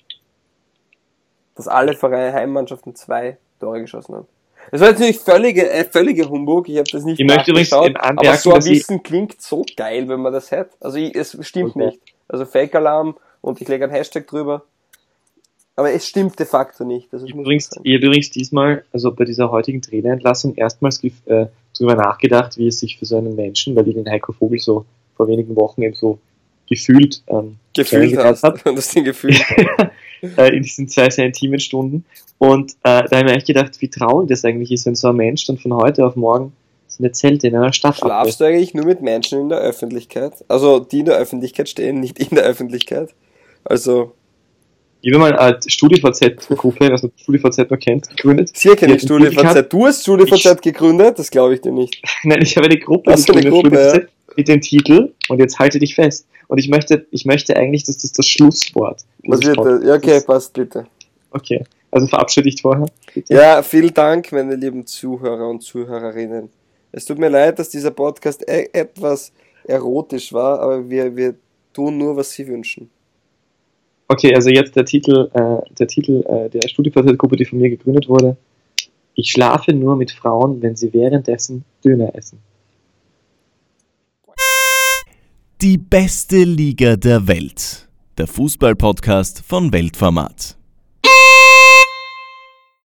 Dass alle Vereine Heimmannschaften zwei Tore geschossen haben. Das war jetzt natürlich völlige, äh, völlige Humbug, ich habe das nicht Ich möchte übrigens nachgeschaut, eben anmerken, aber so ein dass ich- Wissen klingt so geil, wenn man das hat. Also ich, es stimmt Okay. nicht. Also Fake-Alarm und ich lege einen Hashtag drüber. Aber es stimmt de facto nicht. Also Ich ich muss übrigens, sagen. ich habe übrigens diesmal, also bei dieser heutigen Trainerentlassung, erstmals äh, darüber nachgedacht, wie es sich für so einen Menschen, weil ich den Heiko Vogel so vor wenigen Wochen eben so gefühlt ähm, Gefühlt kennengelernt hast. hab. Und das Ding gefühlt. äh, in diesen zwei sehr intimen Stunden. Und äh, da habe ich mir echt gedacht, wie traurig das eigentlich ist, wenn so ein Mensch dann von heute auf morgen so eine Zelte in einer Stadt Schlafst du eigentlich nur mit Menschen in der Öffentlichkeit? Also die in der Öffentlichkeit stehen, nicht in der Öffentlichkeit. Also Ich habe mal eine StudiVZ-Gruppe, was man StudiVZ noch kennt, gegründet. circa Die nicht hat einen Titel gehabt. StudiVZ. Du hast StudiVZ gegründet? Das glaube ich dir nicht. Nein, ich habe eine Gruppe Ach so, eine gegründet, Gruppe, StudiVZ, mit dem Titel, und jetzt halte dich fest. Und ich möchte, ich möchte eigentlich, dass das das Schlusswort Was dieses wird das? Ja, okay, Podcasts ist. passt, bitte. Okay, also verabschiede dich vorher. Bitte. Ja, vielen Dank, meine lieben Zuhörer und Zuhörerinnen. Es tut mir leid, dass dieser Podcast e- etwas erotisch war, aber wir, wir tun nur, was Sie wünschen. Okay, also jetzt der Titel, äh, der Titel äh, der StudiVZ-Gruppe, die von mir gegründet wurde. Ich schlafe nur mit Frauen, wenn sie währenddessen Döner essen. Die beste Liga der Welt. Der Fußball-Podcast von Weltformat.